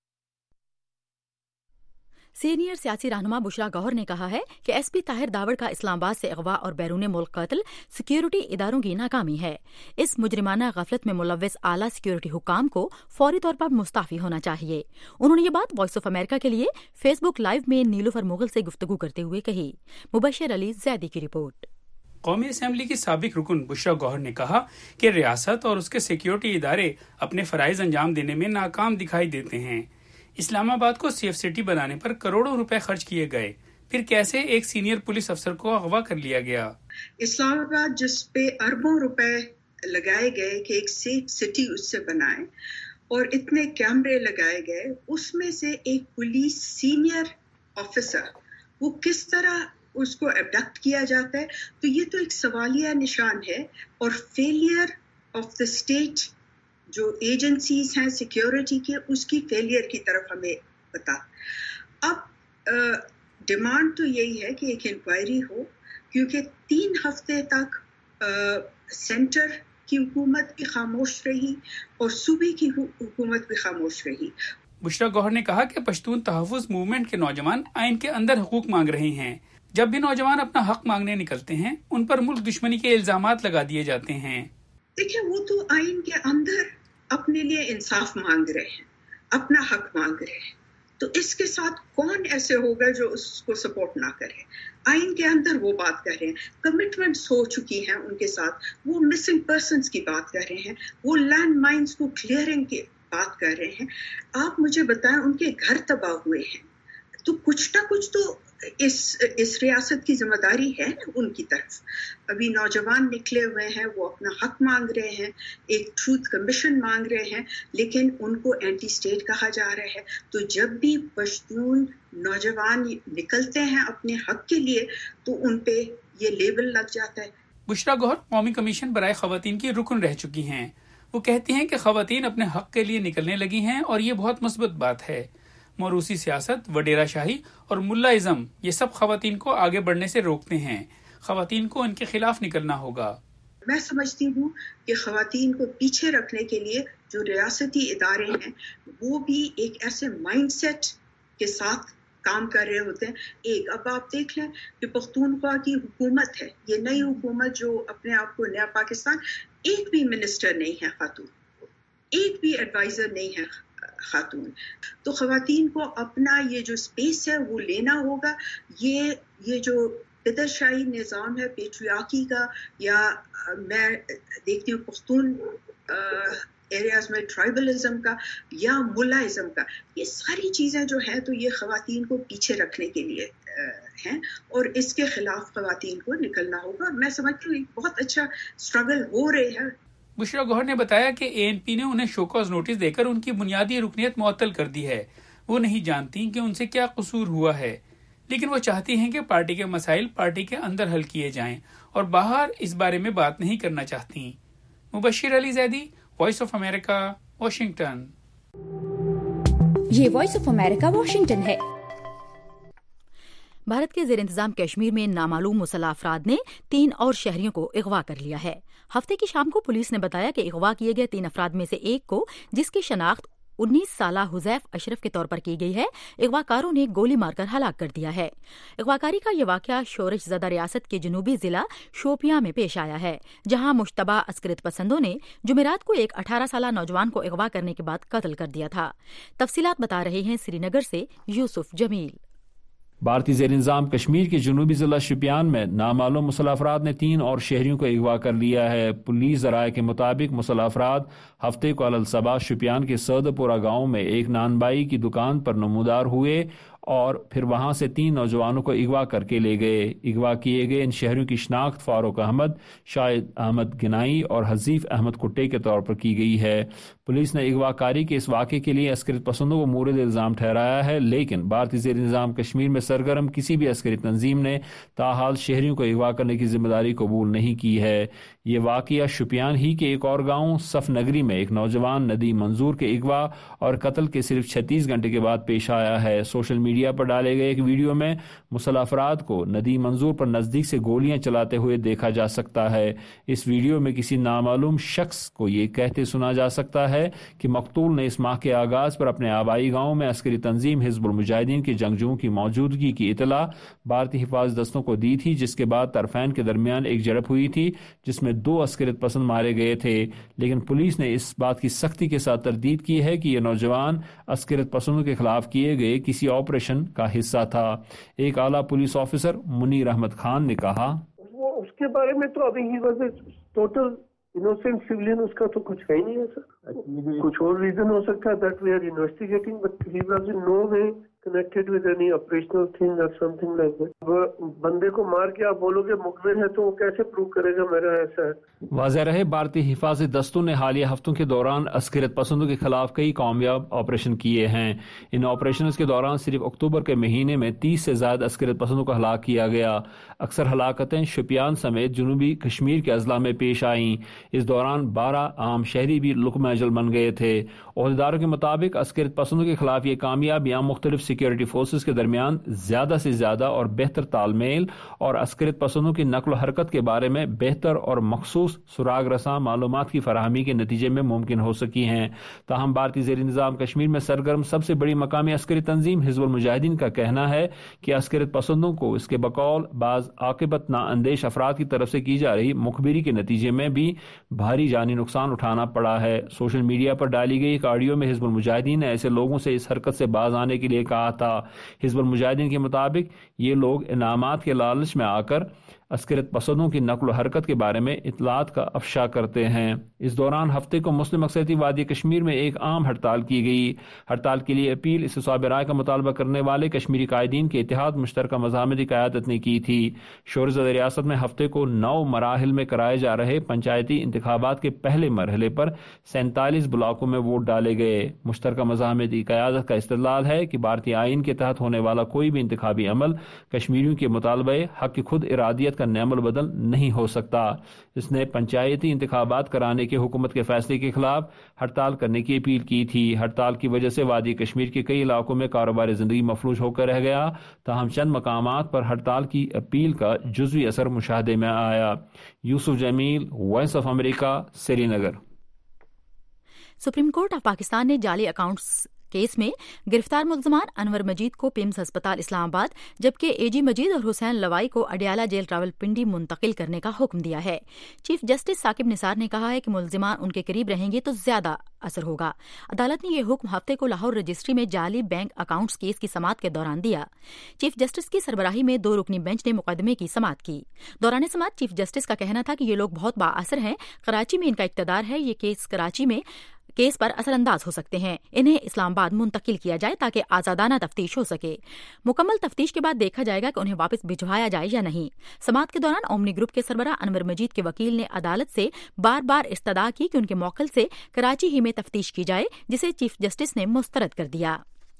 सीनियर सियासी रहनुमा बुशरा गौहर ने कहा है कि एसपी ताहिर दावड़ का इस्लामाबाद से अगवा और बैरून मुल्क कत्ल सिक्योरिटी इदारों की नाकामी है। इस मुजरिमाना गफलत में मुलव्विस आला सिक्योरिटी हुकाम को फौरी तौर पर मुस्ताफी होना चाहिए। उन्होंने ये बात वॉइस ऑफ अमेरिका के लिए फेसबुक लाइव में नीलूफर मुगल से गुफ्तगू करते हुए कही। मुबशर अली जैदी की रिपोर्ट। कौमी असेंबली की साबिक रुकन बुशरा गौहर ने कहा कि रियासत और उसके सिक्योरिटी इदारे अपने फराइज अंजाम देने में नाकाम दिखाई देते हैं। इस्लामाबाद को सेफ सिटी बनाने पर करोड़ों रुपए खर्च किए गए, फिर कैसे एक सीनियर पुलिस अफसर को अगवा कर लिया गया। इस्लामाबाद जिस पे अरबों रुपए लगाए गए कि एक सेफ सिटी उससे बनाए और इतने कैमरे लगाए गए, उसमें से एक पुलिस सीनियर ऑफिसर वो किस तरह उसको अबडक्ट किया जाता है, तो ये तो एक सवालिया निशान है और फेलियर ऑफ द स्टेट जो एजेंसीज हैं सिक्योरिटी के, उसकी फेलियर की तरफ हमें बता। अब डिमांड तो यही है कि एक इंक्वायरी हो, क्योंकि तीन हफ्ते तक आ, सेंटर की हुकूमत भी खामोश रही और सूबे की हुकूमत भी खामोश रही। बुशरा गौहर ने कहा कि पश्तून तहफ़्फ़ुज़ मूवमेंट के नौजवान आइन के अंदर हुकूक मांग रहे हैं। जब भी नौजवान अपना हक मांगने निकलते हैं, उन पर मुल्क दुश्मनी के इल्जामात लगा दिए जाते हैं। देखिए, वो तो आइन के अंदर अपने लिए इंसाफ मांग रहे हैं, अपना हक मांग रहे हैं, तो इसके साथ कौन ऐसे होगा जो उसको सपोर्ट ना करे। आइन के अंदर वो बात कर रहे हैं, कमिटमेंट्स हो चुकी हैं उनके साथ, वो मिसिंग पर्सन्स की बात कर रहे हैं, वो लैंड माइंस को क्लियरिंग की बात कर रहे हैं। आप मुझे बताएं, उनके घर तबाह हुए हैं, तो कुछ ना कुछ तो इस इस रियासत की जिम्मेदारी है उनकी तरफ। अभी नौजवान निकले हुए हैं, वो अपना हक मांग रहे हैं, एक ट्रूथ कमीशन मांग रहे हैं, लेकिन उनको एंटी स्टेट कहा जा रहा है। तो जब भी पश्तून नौजवान निकलते हैं अपने हक के लिए, तो उन पे ये लेबल लग जाता है। बुशरा गौहर कौमी कमीशन बराए खवातीन की रुकन रह चुकी हैं। वो कहती हैं कि खवातीन अपने हक के लिए निकलने लगी हैं और ये बहुत मुस्बत बात है। मौरूसी सियासत, वडेरा शाही और मुल्लाइज़म ये सब खवातीन को आगे बढ़ने से रोकते हैं। खवातीन को इनके खिलाफ निकलना होगा। मैं समझती हूँ कि खवातीन को पीछे रखने के लिए जो रियासती इदारे हैं, वो भी एक ऐसे माइंडसेट के साथ काम कर रहे होते हैं। एक अब आप देख लें कि पख्तूनख्वा की हुकूमत है, ये नई हुकूमत जो अपने आप को नया पाकिस्तान, एक भी मिनिस्टर नहीं है खातून, एक भी एडवाइजर नहीं है خاتون. تو خواتین کو اپنا یہ جو اسپیس ہے وہ لینا ہوگا. یہ یہ جو پدرشاہی نظام ہے پیٹریارکی کا، یا میں دیکھتی ہوں پختون ایریاز میں ٹرائبلزم کا یا ملازم کا، یہ ساری چیزیں جو ہیں تو یہ خواتین کو پیچھے رکھنے کے لیے ہیں، اور اس کے خلاف خواتین کو نکلنا ہوگا. میں سمجھتی ہوں بہت اچھا اسٹرگل ہو رہے ہے. بشرا گوہر نے بتایا کہ اے این پی نے انہیں شوکاز نوٹس دے کر ان کی بنیادی رکنیت معطل کر دی ہے. وہ نہیں جانتی کہ ان سے کیا قصور ہوا ہے، لیکن وہ چاہتی ہیں کہ پارٹی کے مسائل پارٹی کے اندر حل کیے جائیں اور باہر اس بارے میں بات نہیں کرنا چاہتی. Mubashir Ali Zaidi, Voice of America, Washington. یہ وائس آف امریکہ واشنگٹن ہے. بھارت کے زیر انتظام کشمیر میں نامعلوم مسلح افراد نے تین اور شہریوں کو اغوا کر لیا ہے. ہفتے کی شام کو پولیس نے بتایا کہ اغوا کیے گئے تین افراد میں سے ایک کو، جس کی شناخت انیس سالہ حذیف اشرف کے طور پر کی گئی ہے، اغوا کاروں نے گولی مار کر ہلاک کر دیا ہے. اغوا کاری کا یہ واقعہ شورش زدہ ریاست کے جنوبی ضلع شوپیاں میں پیش آیا ہے، جہاں مشتبہ عسکریت پسندوں نے جمعرات کو ایک اٹھارہ سالہ نوجوان کو اغوا کرنے کے بعد قتل کر دیا تھا. تفصیلات بتا رہے ہیں سری نگر سے یوسف جمیل. بھارتی زیر انتظام کشمیر کے جنوبی ضلع شوپیان میں نامعلوم مسلح افراد نے تین اور شہریوں کو اغوا کر لیا ہے. پولیس ذرائع کے مطابق مسلح افراد ہفتے کو الصبح شوپیان کے سودپورہ گاؤں میں ایک نانبائی کی دکان پر نمودار ہوئے اور پھر وہاں سے تین نوجوانوں کو اغوا کر کے لے گئے. اغوا کیے گئے ان شہریوں کی شناخت فاروق احمد، شاہد احمد گنائی اور حذیف احمد کٹے کے طور پر کی گئی ہے. پولیس نے اغوا کاری کے اس واقعے کے لیے عسکری پسندوں کو مورد الزام ٹھہرایا ہے، لیکن بھارتی زیر انتظام کشمیر میں سرگرم کسی بھی عسکری تنظیم نے تاحال شہریوں کو اغوا کرنے کی ذمہ داری قبول نہیں کی ہے. یہ واقعہ شوپیان ہی کے ایک اور گاؤں صف نگری میں ایک نوجوان ندیم منظور کے اغوا اور قتل کے صرف چھتیس گھنٹے کے بعد پیش آیا ہے. سوشل میڈیا پر ڈالے گئے ایک ویڈیو میں مسلح افراد کو ندیم منظور پر نزدیک سے گولیاں چلاتے ہوئے دیکھا جا سکتا ہے. اس ویڈیو میں کسی نامعلوم شخص کو یہ کہتے سنا جا سکتا ہے کہ مقتول نے اس ماہ کے آغاز پر اپنے آبائی گاؤں میں عسکری تنظیم حزب المجاہدین کے جنگجوؤں کی موجودگی کی اطلاع بھارتی حفاظت دستوں کو دی تھی، جس کے بعد طرفین کے درمیان ایک جھڑپ ہوئی تھی جس میں دو عسکریت پسند مارے گئے تھے. لیکن پولیس نے اس بات کی سختی کے ساتھ تردید کی ہے کہ یہ نوجوان عسکریت پسندوں کے خلاف کیے گئے کسی آپریشن کا حصہ تھا. ایک اعلیٰ پولیس آفیسر منیر احمد خان نے کہا، وہ اس کے بارے میں تو ابھی ہی ٹوٹل انوسینٹ سویلین، اس کا تو کچھ ہے ہی نہیں ہے سر. کچھ اور ریزن ہو سکتا ہے that we are investigating, but he was in no way connected with any operational thing or something like that. بندے کو مار کے آپ بولو گے مخبر ہے تو وہ کیسے پروو کرے گا میرا ایسا ہے. واضح رہے بھارتی حفاظت دستوں نے حالیہ ہفتوں کے دوران عسکریت پسندوں کے خلاف کئی کامیاب آپریشن کیے ہیں. ان آپریشنز کے دوران صرف اکتوبر کے مہینے میں تیس سے زائد عسکریت پسندوں کو ہلاک کیا گیا. اکثر ہلاکتیں شوپیان سمیت جنوبی کشمیر کے اضلاع میں پیش آئیں. اس دوران بارہ عام شہری بھی لقمہ اجل بن گئے تھے. عہدیداروں کے مطابق عسکریت پسندوں کے خلاف یہ کامیابیاں مختلف سیکیورٹی فورسز کے درمیان زیادہ سے زیادہ اور بہتر تال میل اور عسکریت پسندوں کی نقل و حرکت کے بارے میں بہتر اور مخصوص سراغ رساں معلومات کی فراہمی کے نتیجے میں ممکن ہو سکی ہیں. تاہم بھارتی زیر انتظام کشمیر میں سرگرم سب سے بڑی مقامی عسکری تنظیم حزب المجاہدین کا کہنا ہے کہ عسکریت پسندوں کو اس کے بقول بعض عاقبت نااندیش افراد کی طرف سے کی جا رہی مخبری کے نتیجے میں بھی بھاری جانی نقصان اٹھانا پڑا ہے. سوشل میڈیا پر ڈالی گئی ایک آڈیو میں حزب المجاہدین نے ایسے لوگوں سے اس حرکت سے باز آنے کے لیے کہا تھا. حزب المجاہدین کے مطابق یہ لوگ انعامات کے لالچ میں آ کر عسکریت پسندوں کی نقل و حرکت کے بارے میں اطلاعات کا افشا کرتے ہیں. اس دوران ہفتے کو مسلم اقلیتی وادی کشمیر میں ایک عام ہڑتال کی گئی. ہڑتال کے لیے اپیل استصواب رائے کا مطالبہ کرنے والے کشمیری قائدین کے اتحاد مشترکہ مزاحمتی قیادت نے کی تھی. شور زدہ ریاست میں ہفتے کو نو مراحل میں کرائے جا رہے پنچایتی انتخابات کے پہلے مرحلے پر سینتالیس بلاکوں میں ووٹ ڈالے گئے. مشترکہ مزاحمتی قیادت کا استدلال ہے کہ بھارتی آئین کے تحت ہونے والا کوئی بھی انتخابی عمل کشمیریوں کے مطالبہ حق کی خود ارادیت کا نعم البدل نہیں ہو سکتا. اس نے پنچایتی انتخابات کرانے کے حکومت کے فیصلے کے خلاف ہڑتال کرنے کی اپیل کی تھی. ہڑتال کی وجہ سے وادی کشمیر کے کئی علاقوں میں کاروبار زندگی مفلوج ہو کر رہ گیا. تاہم چند مقامات پر ہڑتال کی اپیل کا جزوی اثر مشاہدے میں آیا. Yusuf Jameel, Voice of America, Srinagar. Supreme Court of Pakistan نے جعلی اکاؤنٹس کیس میں گرفتار ملزمان انور مجید کو پیمز ہسپتال اسلام آباد جبکہ اے جی مجید اور حسین لوائی کو اڈیالہ جیل راولپنڈی منتقل کرنے کا حکم دیا ہے۔ چیف جسٹس ثاقب نثار نے کہا ہے کہ ملزمان ان کے قریب رہیں گے تو زیادہ اثر ہوگا۔ عدالت نے یہ حکم ہفتے کو لاہور رجسٹری میں جعلی بینک اکاؤنٹس کیس کی سماعت کے دوران دیا۔ چیف جسٹس کی سربراہی میں دو رکنی بینچ نے مقدمے کی سماعت کی۔ دوران سماعت چیف جسٹس کا کہنا تھا کہ یہ لوگ بہت بااثر ہیں، کراچی میں ان کا اقتدار ہے، یہ کیس کراچی میں کیس پر اثر انداز ہو سکتے ہیں، انہیں اسلام آباد منتقل کیا جائے تاکہ آزادانہ تفتیش ہو سکے۔ مکمل تفتیش کے بعد دیکھا جائے گا کہ انہیں واپس بھجوایا جائے یا نہیں۔ سماعت کے دوران اومنی گروپ کے سربراہ انور مجید کے وکیل نے عدالت سے بار بار استدعا کی کہ ان کے موکل سے کراچی ہی میں تفتیش کی جائے، جسے چیف جسٹس نے مسترد کر دیا۔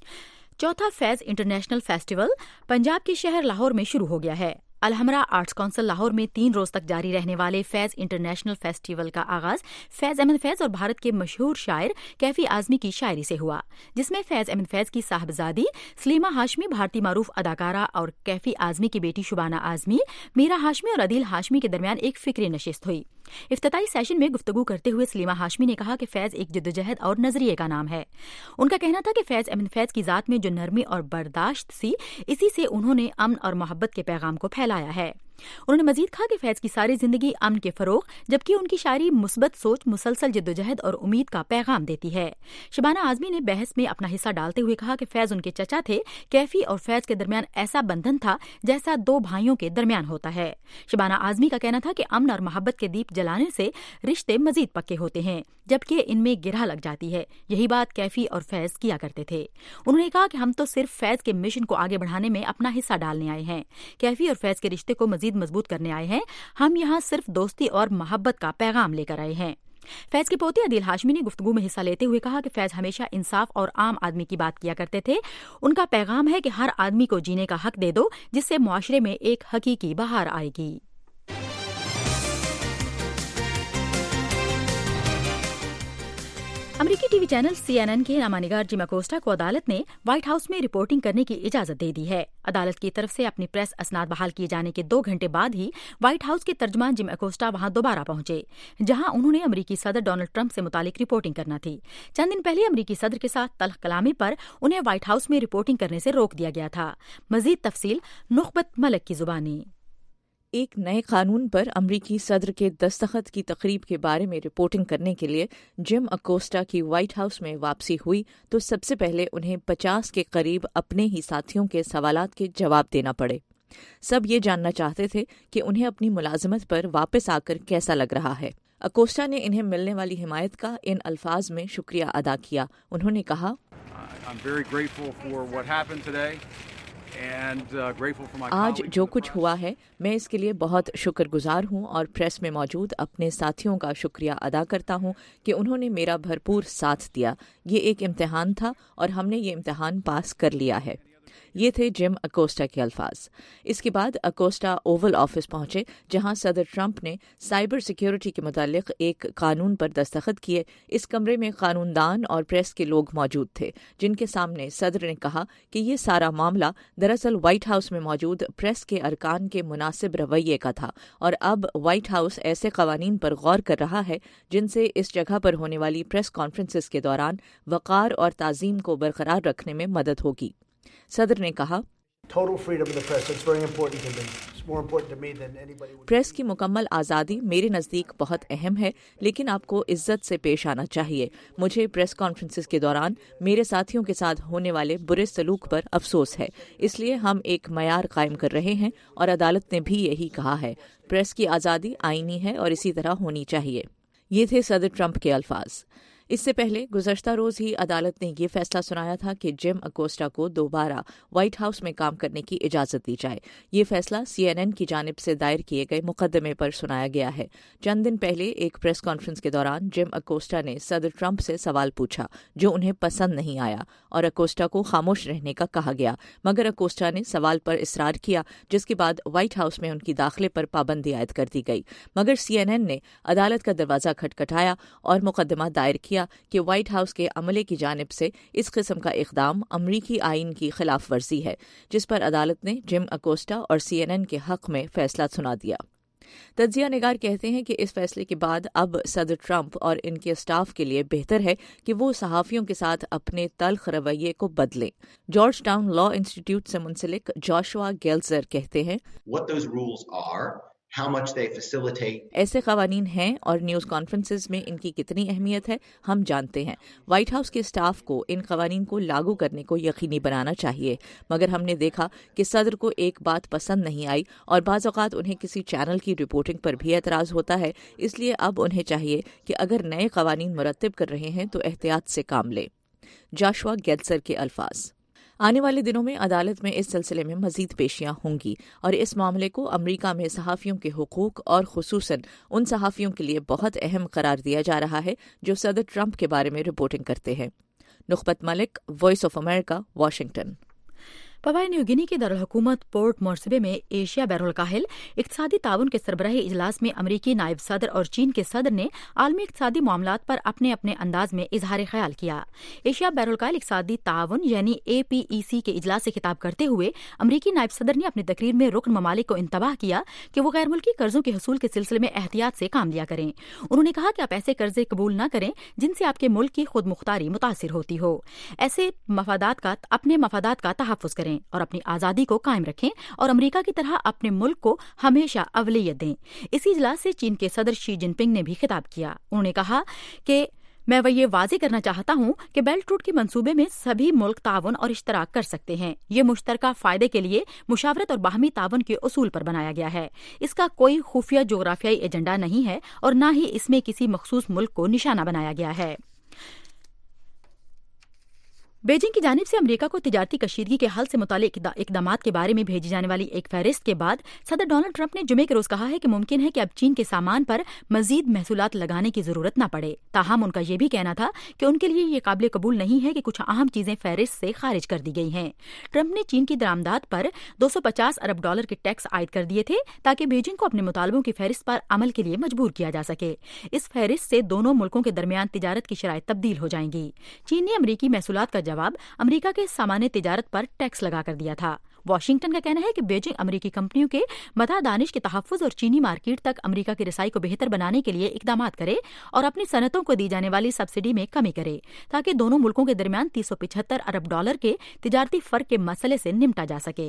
چوتھا فیض انٹرنیشنل فیسٹیول پنجاب کے شہر لاہور میں شروع ہو گیا ہے۔ الحمرا آرٹس کونسل لاہور میں تین روز تک جاری رہنے والے فیض انٹرنیشنل فیسٹیول کا آغاز فیض احمد فیض اور بھارت کے مشہور شاعر کیفی اعظمی کی شاعری سے ہوا، جس میں فیض احمد فیض کی صاحبزادی سلیمہ ہاشمی، بھارتی معروف اداکارہ اور کیفی اعظمی کی بیٹی شبانہ اعظمی، میرا ہاشمی اور عدیل ہاشمی کے درمیان ایک فکری نشست ہوئی۔ افتتاحی سیشن میں گفتگو کرتے ہوئے سلیمہ ہاشمی نے کہا کہ فیض ایک جدوجہد اور نظریے کا نام ہے۔ ان کا کہنا تھا کہ فیض احمد فیض کی ذات میں جو نرمی اور برداشت سی، اسی سے انہوں نے امن اور محبت کے پیغام کو پھیلایا ہے۔ انہوں نے مزید کہا کہ فیض کی ساری زندگی امن کے فروغ جبکہ ان کی شاعری مثبت سوچ، مسلسل جدوجہد اور امید کا پیغام دیتی ہے۔ شبانہ اعظمی نے بحث میں اپنا حصہ ڈالتے ہوئے کہا کہ فیض ان کے چچا تھے، کیفی اور فیض کے درمیان ایسا بندھن تھا جیسا دو بھائیوں کے درمیان ہوتا ہے۔ شبانہ اعظمی کا کہنا تھا کہ امن اور محبت کے دیپ جلانے سے رشتے مزید پکے ہوتے ہیں جبکہ ان میں گرہ لگ جاتی ہے، یہی بات کیفی اور فیض کیا کرتے تھے۔ انہوں نے کہا کہ ہم تو صرف فیض کے مشن کو آگے بڑھانے میں اپنا حصہ ڈالنے آئے ہیں، کیفی اور فیض کے رشتے کو مزید مضبوط کرنے آئے ہیں، ہم یہاں صرف دوستی اور محبت کا پیغام لے کر آئے ہیں۔ فیض کے پوتے عدیل ہاشمی نے گفتگو میں حصہ لیتے ہوئے کہا کہ فیض ہمیشہ انصاف اور عام آدمی کی بات کیا کرتے تھے، ان کا پیغام ہے کہ ہر آدمی کو جینے کا حق دے دو جس سے معاشرے میں ایک حقیقی بہار آئے گی۔ امریکی T V channel C N N کے نامہ نگار جم اکوسٹا کو عدالت نے وائٹ ہاؤس میں رپورٹنگ کرنے کی اجازت دے دی ہے۔ عدالت کی طرف سے اپنی پریس اسناد بحال کیے جانے کے دو گھنٹے بعد ہی وائٹ ہاؤس کے ترجمان جم اکوسٹا وہاں دوبارہ پہنچے، جہاں انہوں نے امریکی صدر ڈونلڈ ٹرمپ سے متعلق رپورٹنگ کرنا تھی۔ چند دن پہلے امریکی صدر کے ساتھ تلخ کلامی پر انہیں وائٹ ہاؤس میں رپورٹنگ کرنے سے روک دیا گیا تھا۔ مزید تفصیل نخبت ملک کی زبانی۔ ایک نئے قانون پر امریکی صدر کے دستخط کی تقریب کے بارے میں رپورٹنگ کرنے کے لیے جم اکوسٹا کی وائٹ ہاؤس میں واپسی ہوئی تو سب سے پہلے انہیں پچاس کے قریب اپنے ہی ساتھیوں کے سوالات کے جواب دینا پڑے۔ سب یہ جاننا چاہتے تھے کہ انہیں اپنی ملازمت پر واپس آ کر کیسا لگ رہا ہے۔ اکوسٹا نے انہیں ملنے والی حمایت کا ان الفاظ میں شکریہ ادا کیا۔ انہوں نے کہا، آج جو کچھ ہوا ہے میں اس کے لیے بہت شکر گزار ہوں اور پریس میں موجود اپنے ساتھیوں کا شکریہ ادا کرتا ہوں کہ انہوں نے میرا بھرپور ساتھ دیا۔ یہ ایک امتحان تھا اور ہم نے یہ امتحان پاس کر لیا ہے۔ یہ تھے جم اکوسٹا کے الفاظ۔ اس کے بعد اکوسٹا اوول آفس پہنچے جہاں صدر ٹرمپ نے سائبر سیکیورٹی کے متعلق ایک قانون پر دستخط کیے۔ اس کمرے میں قانون دان اور پریس کے لوگ موجود تھے جن کے سامنے صدر نے کہا کہ یہ سارا معاملہ دراصل وائٹ ہاؤس میں موجود پریس کے ارکان کے مناسب رویے کا تھا اور اب وائٹ ہاؤس ایسے قوانین پر غور کر رہا ہے جن سے اس جگہ پر ہونے والی پریس کانفرنسز کے دوران وقار اور تعظیم کو برقرار رکھنے میں مدد ہوگی۔ صدر نے کہا، پریس کی مکمل آزادی میرے نزدیک بہت اہم ہے، لیکن آپ کو عزت سے پیش آنا چاہیے۔ مجھے پریس کانفرنسز کے دوران میرے ساتھیوں کے ساتھ ہونے والے برے سلوک پر افسوس ہے، اس لیے ہم ایک معیار قائم کر رہے ہیں اور عدالت نے بھی یہی کہا ہے۔ پریس کی آزادی آئینی ہے اور اسی طرح ہونی چاہیے۔ یہ تھے صدر ٹرمپ کے الفاظ۔ اس سے پہلے گزشتہ روز ہی عدالت نے یہ فیصلہ سنایا تھا کہ جم اکوسٹا کو دوبارہ وائٹ ہاؤس میں کام کرنے کی اجازت دی جائے۔ یہ فیصلہ سی این این کی جانب سے دائر کیے گئے مقدمے پر سنایا گیا ہے۔ چند دن پہلے ایک پریس کانفرنس کے دوران جم اکوسٹا نے صدر ٹرمپ سے سوال پوچھا جو انہیں پسند نہیں آیا اور اکوسٹا کو خاموش رہنے کا کہا گیا، مگر اکوسٹا نے سوال پر اصرار کیا، جس کے بعد وائٹ ہاؤس میں ان کی داخلے پر پابندی عائد کر دی گئی۔ مگر سی این این نے عدالت کا دروازہ کھٹکھٹایا اور مقدمہ دائر کیا کہ وائٹ ہاؤس کے عملے کی جانب سے اس قسم کا اقدام امریکی آئین کی خلاف ورزی ہے، جس پر عدالت نے جم اکوسٹا اور سی این این کے حق میں فیصلہ سنا دیا۔ تجزیہ نگار کہتے ہیں کہ اس فیصلے کے بعد اب صدر ٹرمپ اور ان کے اسٹاف کے لیے بہتر ہے کہ وہ صحافیوں کے ساتھ اپنے تلخ رویے کو بدلیں۔ جارج ٹاؤن لا انسٹیٹیوٹ سے منسلک جاشوا گیلزر کہتے ہیں What those rules are, how much they facilitate. ایسے قوانین ہیں اور نیوز کانفرنسز میں ان کی کتنی اہمیت ہے ہم جانتے ہیں۔ وائٹ ہاؤس کے اسٹاف کو ان قوانین کو لاگو کرنے کو یقینی بنانا چاہیے، مگر ہم نے دیکھا کہ صدر کو ایک بات پسند نہیں آئی اور بعض اوقات انہیں کسی چینل کی رپورٹنگ پر بھی اعتراض ہوتا ہے، اس لیے اب انہیں چاہیے کہ اگر نئے قوانین مرتب کر رہے ہیں تو احتیاط سے کام لیں۔ جاشوا گیلزر کے الفاظ۔ آنے والے دنوں میں عدالت میں اس سلسلے میں مزید پیشیاں ہوں گی اور اس معاملے کو امریکہ میں صحافیوں کے حقوق اور خصوصاً ان صحافیوں کے لیے بہت اہم قرار دیا جا رہا ہے جو صدر ٹرمپ کے بارے میں رپورٹنگ کرتے ہیں۔ Nikhat Malik, Voice of America, Washington. Papua New Guinea کے دارالحکومت پورٹ مورسبے میں ایشیا بحر الکاہل اقتصادی تعاون کے سربراہی اجلاس میں امریکی نائب صدر اور چین کے صدر نے عالمی اقتصادی معاملات پر اپنے اپنے انداز میں اظہار خیال کیا۔ ایشیا بحر الکاہل اقتصادی تعاون یعنی اے پی ای سی کے اجلاس سے خطاب کرتے ہوئے امریکی نائب صدر نے اپنی تقریر میں رکن ممالک کو انتباہ کیا کہ وہ غیر ملکی قرضوں کے حصول کے سلسلے میں احتیاط سے کام لیا کریں۔ انہوں نے کہا کہ آپ ایسے قرضے قبول نہ کریں جن سے آپ کے ملک کی خود مختاری متاثر ہوتی ہو۔ ایسے مفادات کا اپنے مفادات کا تحفظ کریں اور اپنی آزادی کو قائم رکھیں اور امریکہ کی طرح اپنے ملک کو ہمیشہ اولویت دیں۔ اسی اجلاس سے چین کے صدر شی جن پنگ نے بھی خطاب کیا۔ انہوں نے کہا کہ میں وہ یہ واضح کرنا چاہتا ہوں کہ بیلٹ روٹ کے منصوبے میں سبھی ملک تعاون اور اشتراک کر سکتے ہیں۔ یہ مشترکہ فائدے کے لیے مشاورت اور باہمی تعاون کے اصول پر بنایا گیا ہے۔ اس کا کوئی خفیہ جغرافیائی ایجنڈا نہیں ہے اور نہ ہی اس میں کسی مخصوص ملک کو نشانہ بنایا گیا ہے۔ بیجنگ کی جانب سے امریکہ کو تجارتی کشیدگی کے حل سے متعلق اقدامات کے بارے میں بھیجی جانے والی ایک فہرست کے بعد صدر ڈونلڈ ٹرمپ نے جمعے کے روز کہا ہے کہ ممکن ہے کہ اب چین کے سامان پر مزید محصولات لگانے کی ضرورت نہ پڑے۔ تاہم ان کا یہ بھی کہنا تھا کہ ان کے لیے یہ قابل قبول نہیں ہے کہ کچھ اہم چیزیں فہرست سے خارج کر دی گئی ہیں۔ ٹرمپ نے چین کی درآمدات پر دو سو پچاس ارب ڈالر کے ٹیکس عائد کر دیے تھے تاکہ بیجنگ کو اپنے مطالبوں کی فہرست پر عمل کے لیے مجبور کیا جا سکے۔ اس فہرست سے دونوں ملکوں کے درمیان تجارت کی شرائط تبدیل ہو جائیں گی۔ چین نے امریکی محصولات کا جواب امریکہ کے سامان تجارت پر ٹیکس لگا کر دیا تھا۔ واشنگٹن کا کہنا ہے کہ بیجنگ امریکی کمپنیوں کے متاع دانش کے تحفظ اور چینی مارکیٹ تک امریکہ کی رسائی کو بہتر بنانے کے لیے اقدامات کرے اور اپنی صنعتوں کو دی جانے والی سبسڈی میں کمی کرے تاکہ دونوں ملکوں کے درمیان تین سو پچہتر ارب ڈالر کے تجارتی فرق کے مسئلے سے نمٹا جا سکے۔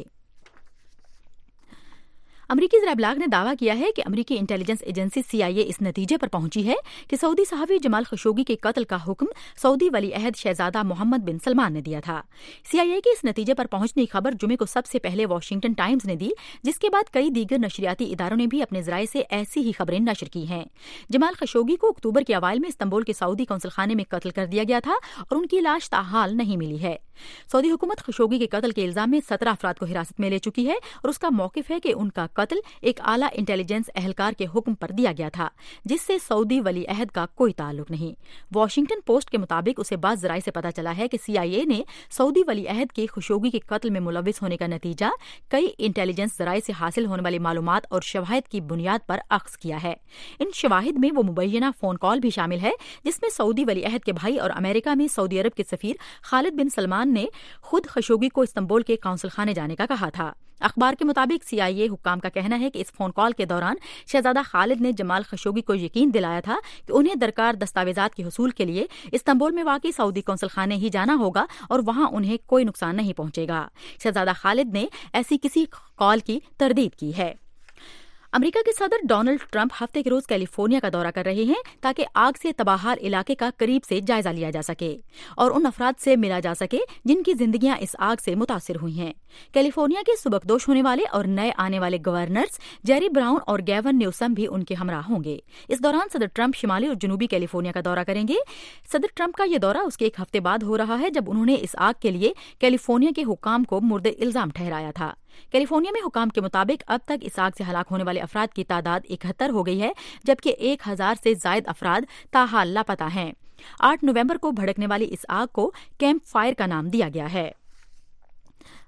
امریکی ذرائع ابلاغ نے دعویٰ کیا ہے کہ امریکی انٹیلیجنس ایجنسی سی آئی اے اس نتیجے پر پہنچی ہے کہ سعودی صحافی جمال خشوگی کے قتل کا حکم سعودی ولی عہد شہزادہ محمد بن سلمان نے دیا تھا۔ سی آئی اے کے اس نتیجے پر پہنچنے کی خبر جمعے کو سب سے پہلے واشنگٹن ٹائمز نے دی، جس کے بعد کئی دیگر نشریاتی اداروں نے بھی اپنے ذرائع سے ایسی ہی خبریں نشر کی ہیں۔ جمال خشوگی کو اکتوبر کے اوائل میں استنبول کے سعودی قونصل خانے میں قتل کر دیا گیا تھا اور ان کی لاش تاحال نہیں ملی ہے۔ سعودی حکومت خشوگی کے قتل کے الزام میں سترہ افراد کو حراست میں لے چکی ہے اور اس کا موقف ہے کہ ان کا قتل ایک اعلیٰ انٹیلیجنس اہلکار کے حکم پر دیا گیا تھا جس سے سعودی ولی عہد کا کوئی تعلق نہیں۔ واشنگٹن پوسٹ کے مطابق اسے بعض ذرائع سے پتہ چلا ہے کہ سی آئی اے نے سعودی ولی عہد کے خشوگی کے قتل میں ملوث ہونے کا نتیجہ کئی انٹیلیجنس ذرائع سے حاصل ہونے والی معلومات اور شواہد کی بنیاد پر اخذ کیا ہے۔ ان شواہد میں وہ مبینہ فون کال بھی شامل ہے جس میں سعودی ولی عہد کے بھائی اور امریکہ میں سعودی عرب کے سفیر خالد بن سلمان نے خود خشوگی کو استنبول کے قونصل خانے جانے کا کہا تھا۔ اخبار کے مطابق سی آئی اے حکام کا کہنا ہے کہ اس فون کال کے دوران شہزادہ خالد نے جمال خشوگی کو یقین دلایا تھا کہ انہیں درکار دستاویزات کے حصول کے لیے استنبول میں واقع سعودی قونصل خانے ہی جانا ہوگا اور وہاں انہیں کوئی نقصان نہیں پہنچے گا۔ شہزادہ خالد نے ایسی کسی کال کی تردید کی ہے۔ امریکہ کے صدر ڈونلڈ ٹرمپ ہفتے کے روز کیلیفورنیا کا دورہ کر رہے ہیں تاکہ آگ سے تباہار علاقے کا قریب سے جائزہ لیا جا سکے اور ان افراد سے ملا جا سکے جن کی زندگیاں اس آگ سے متاثر ہوئی ہیں۔ کیلیفورنیا کے سبکدوش ہونے والے اور نئے آنے والے گورنرز جیری براؤن اور گیون نیوسم بھی ان کے ہمراہ ہوں گے۔ اس دوران صدر ٹرمپ شمالی اور جنوبی کیلیفورنیا کا دورہ کریں گے۔ صدر ٹرمپ کا یہ دورہ اس کے ایک ہفتے بعد ہو رہا ہے جب انہوں نے اس آگ کے لیے کیلیفورنیا کے حکام کو مورد الزام ٹھہرایا تھا۔ کیلیفورنیا میں حکام کے مطابق اب تک اس آگ سے ہلاک ہونے والے افراد کی تعداد اکہتر ہو گئی ہے جبکہ ایک ہزار سے زائد افراد تاحال لاپتہ ہیں۔ آٹھ نومبر کو بھڑکنے والی اس آگ کو کیمپ فائر کا نام دیا گیا ہے۔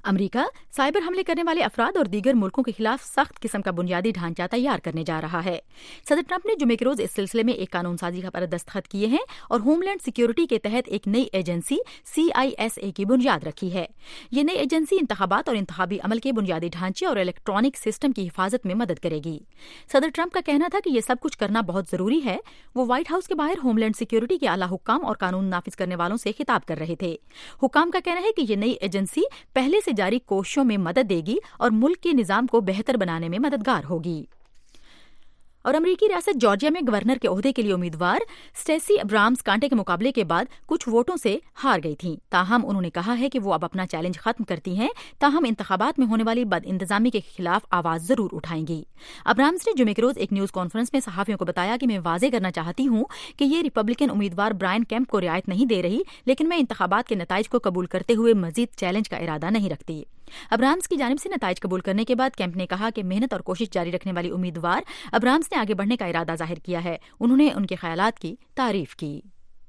امریکہ سائبر حملے کرنے والے افراد اور دیگر ملکوں کے خلاف سخت قسم کا بنیادی ڈھانچہ تیار کرنے جا رہا ہے۔ صدر ٹرمپ نے جمعے کے روز اس سلسلے میں ایک قانون سازی پر دستخط کیے ہیں اور ہوم لینڈ سیکیورٹی کے تحت ایک نئی agency C I S A کی بنیاد رکھی ہے۔ یہ نئی ایجنسی انتخابات اور انتخابی عمل کے بنیادی ڈھانچے اور الیکٹرانک سسٹم کی حفاظت میں مدد کرے گی۔ صدر ٹرمپ کا کہنا تھا کہ یہ سب کچھ کرنا بہت ضروری ہے۔ وہ وائٹ ہاؤس کے باہر ہوم لینڈ سیکیورٹی کے اعلیٰ حکام اور قانون نافذ کرنے والوں سے خطاب کر رہے تھے۔ حکام کا کہنا ہے کہ یہ نئی ایجنسی پہلے سے جاری کوششوں میں مدد دے گی اور ملک کے نظام کو بہتر بنانے میں مددگار ہوگی۔ اور امریکی ریاست جارجیا میں گورنر کے عہدے کے لیے امیدوار اسٹیسی ابرامز کانٹے کے مقابلے کے بعد کچھ ووٹوں سے ہار گئی تھیں، تاہم انہوں نے کہا ہے کہ وہ اب اپنا چیلنج ختم کرتی ہیں، تاہم انتخابات میں ہونے والی بد انتظامی کے خلاف آواز ضرور اٹھائیں گی۔ ابرامز نے جمعے کے روز ایک نیوز کانفرنس میں صحافیوں کو بتایا کہ میں واضح کرنا چاہتی ہوں کہ یہ ریپبلکن امیدوار برائن کیمپ کو رعایت نہیں دے رہی، لیکن میں انتخابات کے نتائج کو قبول کرتے ہوئے مزید چیلنج کا ارادہ نہیں رکھتی۔ ابرامز کی جانب سے نتائج قبول کرنے کے بعد کیمپ نے کہا کہ محنت اور کوشش جاری رکھنے والی امیدوار ابرامز نے آگے بڑھنے کا ارادہ ظاہر کیا ہے۔ انہوں نے ان کے خیالات کی تعریف کی۔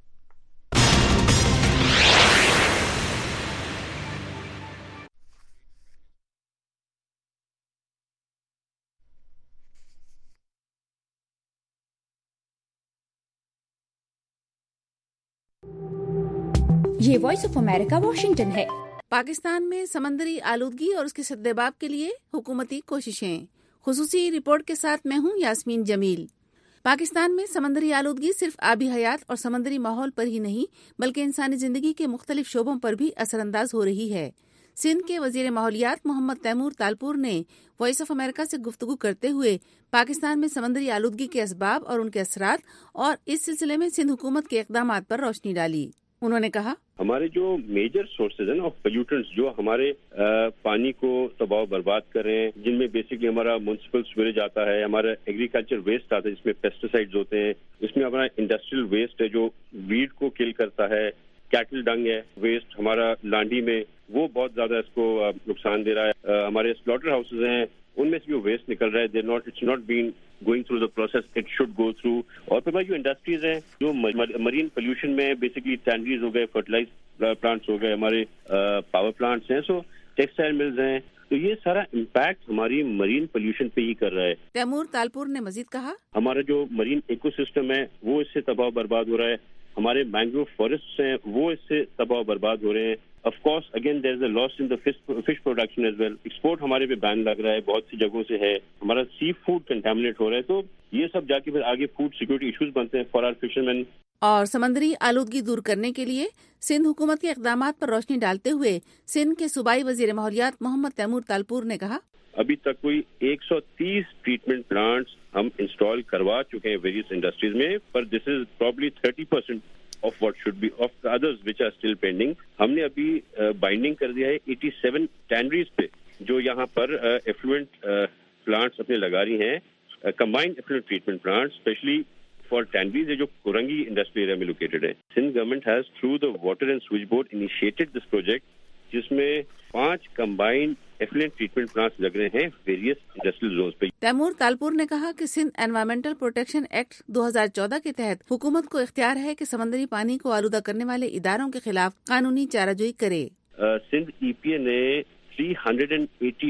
یہ وائس آف امریکہ واشنگٹن ہے۔ پاکستان میں سمندری آلودگی اور اس کے سدباب کے لیے حکومتی کوششیں، خصوصی رپورٹ کے ساتھ میں ہوں یاسمین جمیل۔ پاکستان میں سمندری آلودگی صرف آبی حیات اور سمندری ماحول پر ہی نہیں بلکہ انسانی زندگی کے مختلف شعبوں پر بھی اثر انداز ہو رہی ہے۔ سندھ کے وزیر ماحولیات محمد تیمور تالپور نے وائس آف امریکہ سے گفتگو کرتے ہوئے پاکستان میں سمندری آلودگی کے اسباب اور ان کے اثرات اور اس سلسلے میں سندھ حکومت کے اقدامات پر روشنی ڈالی۔ انہوں نے کہا، ہمارے جو میجر سورسز ہیں آف پولیوٹنٹس جو ہمارے پانی کو تباہ و برباد کر رہے ہیں، جن میں بیسکلی ہمارا میونسپل سویریج آتا ہے، ہمارا ایگریکلچر ویسٹ آتا ہے جس میں پیسٹیسائڈز ہوتے ہیں، اس میں ہمارا انڈسٹریل ویسٹ ہے جو ویڈ کو کل کرتا ہے، کیٹل ڈنگ ہے ویسٹ ہمارا لانڈی میں، وہ بہت زیادہ اس کو نقصان دے رہا ہے۔ ہمارے سلاٹر ہاؤسز ہیں ان میں سے جو ویسٹ نکل رہا ہے they not it's not been going through the process it should go through. اور پھر جو انڈسٹریز ہیں جو مرین پولوشن میں بیسکلی ٹینریز ہو گئے، فرٹیلائز پلانٹس ہو گئے، ہمارے پاور پلانٹس ہیں، سو ٹیکسٹائل ملز ہیں، تو یہ سارا امپیکٹ ہماری مرین پولوشن پہ ہی کر رہا ہے۔ تیمور تالپور نے مزید کہا، ہمارا جو مرین ایکو سسٹم ہے وہ اس سے تباہ برباد ہو رہا ہے، ہمارے مینگروو فارسٹس ہیں وہ اس سے تباہ برباد ہو رہے ہیں۔ Of course again there is a loss in the fish production as well, export ہمارے پہ بین لگ رہا ہے بہت سی جگہوں سے ہے، ہمارا سی فوڈ کنٹامنیٹ ہو رہا ہے، تو یہ سب جا کے پھر آگے فوڈ سیکورٹی ایشوز بنتے ہیں فار آر فشرمین۔ اور سمندری آلودگی دور کرنے کے لیے سندھ حکومت کے اقدامات پر روشنی ڈالتے ہوئے سندھ کے صوبائی وزیر ماحولیات محمد تیمور تالپور نے کہا، ابھی تک کوئی ایک سو تیس ٹریٹمنٹ پلانٹس ہم انسٹال کروا چکے ہیں ویریس انڈسٹریز میں، پر this is probably thirty percent of what should be of the others which are still pending۔ ہم نے ابھی بائنڈنگ کر دیا ہے اٹھاسی ٹینریز پہ جو یہاں پر ایفلوئنٹ پلانٹس اپنے لگا رہی ہیں، combined effluent treatment plants especially for tanneries جو کورنگی انڈسٹری ایریا میں لوکیٹڈ ہے۔ Sindh government has through the water and sewage board initiated this project جس میں پانچ کمبائنڈ ایفلوئنٹ ٹریٹمنٹ پلانٹس لگ رہے ہیں ویریس انڈسٹریل زونز پہ۔ تیمور تالپور نے کہا کہ سندھ انوائرمنٹل پروٹیکشن ایکٹ دو ہزار چودہ کے تحت حکومت کو اختیار ہے کہ سمندری پانی کو آلودہ کرنے والے اداروں کے خلاف قانونی چارہ جوئی کرے۔ سندھ ای پی اے نے تین سو بائیسی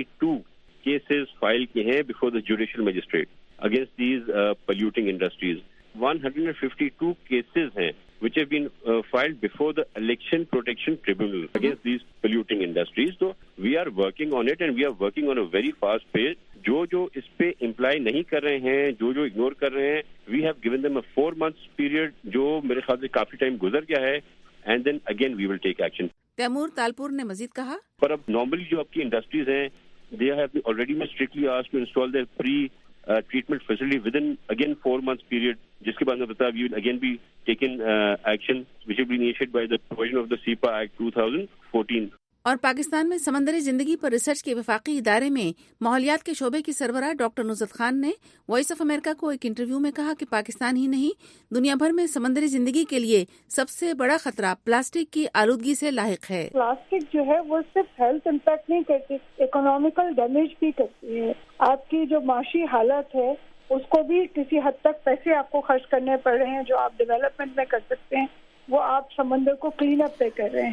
کیسز فائل کیے ہیں before the judicial magistrate against these polluting industries. ایک سو بائیس کیسز ہیں which have been uh, filed before the Election Protection Tribunal against these polluting industries. So we are working on it and we are working on a very fast pace. جو جو اس پہ امپلائی نہیں کر رہے ہیں، جو جو اگنور کر رہے ہیں، we have given them a four months period جو میرے خیال سے کافی ٹائم گزر گیا ہے، and then again we will take action۔ Taimur Talpur نے مزید کہا، پر اب نارملی جو آپ کی انڈسٹریز ہیں they have already been strictly asked to install their pre Uh, treatment facility within again four months period, jiske baad mein bata we will again be taken uh, action which will be initiated by the provision of the S E P A Act two thousand fourteen۔ اور پاکستان میں سمندری زندگی پر ریسرچ کے وفاقی ادارے میں ماحولیات کے شعبے کی سربراہ ڈاکٹر نصرت خان نے وائس آف امریکہ کو ایک انٹرویو میں کہا کہ پاکستان ہی نہیں دنیا بھر میں سمندری زندگی کے لیے سب سے بڑا خطرہ پلاسٹک کی آلودگی سے لاحق ہے۔ پلاسٹک جو ہے وہ صرف ہیلتھ امپیکٹ نہیں کرتی، اکنامیکل ڈیمیج بھی کرتی ہے۔ آپ کی جو معاشی حالت ہے اس کو بھی کسی حد تک پیسے آپ کو خرچ کرنے پڑ رہے ہیں جو آپ ڈیولپمنٹ میں کر سکتے ہیں، وہ آپ سمندر کو کلین اپ پہ کر رہے ہیں۔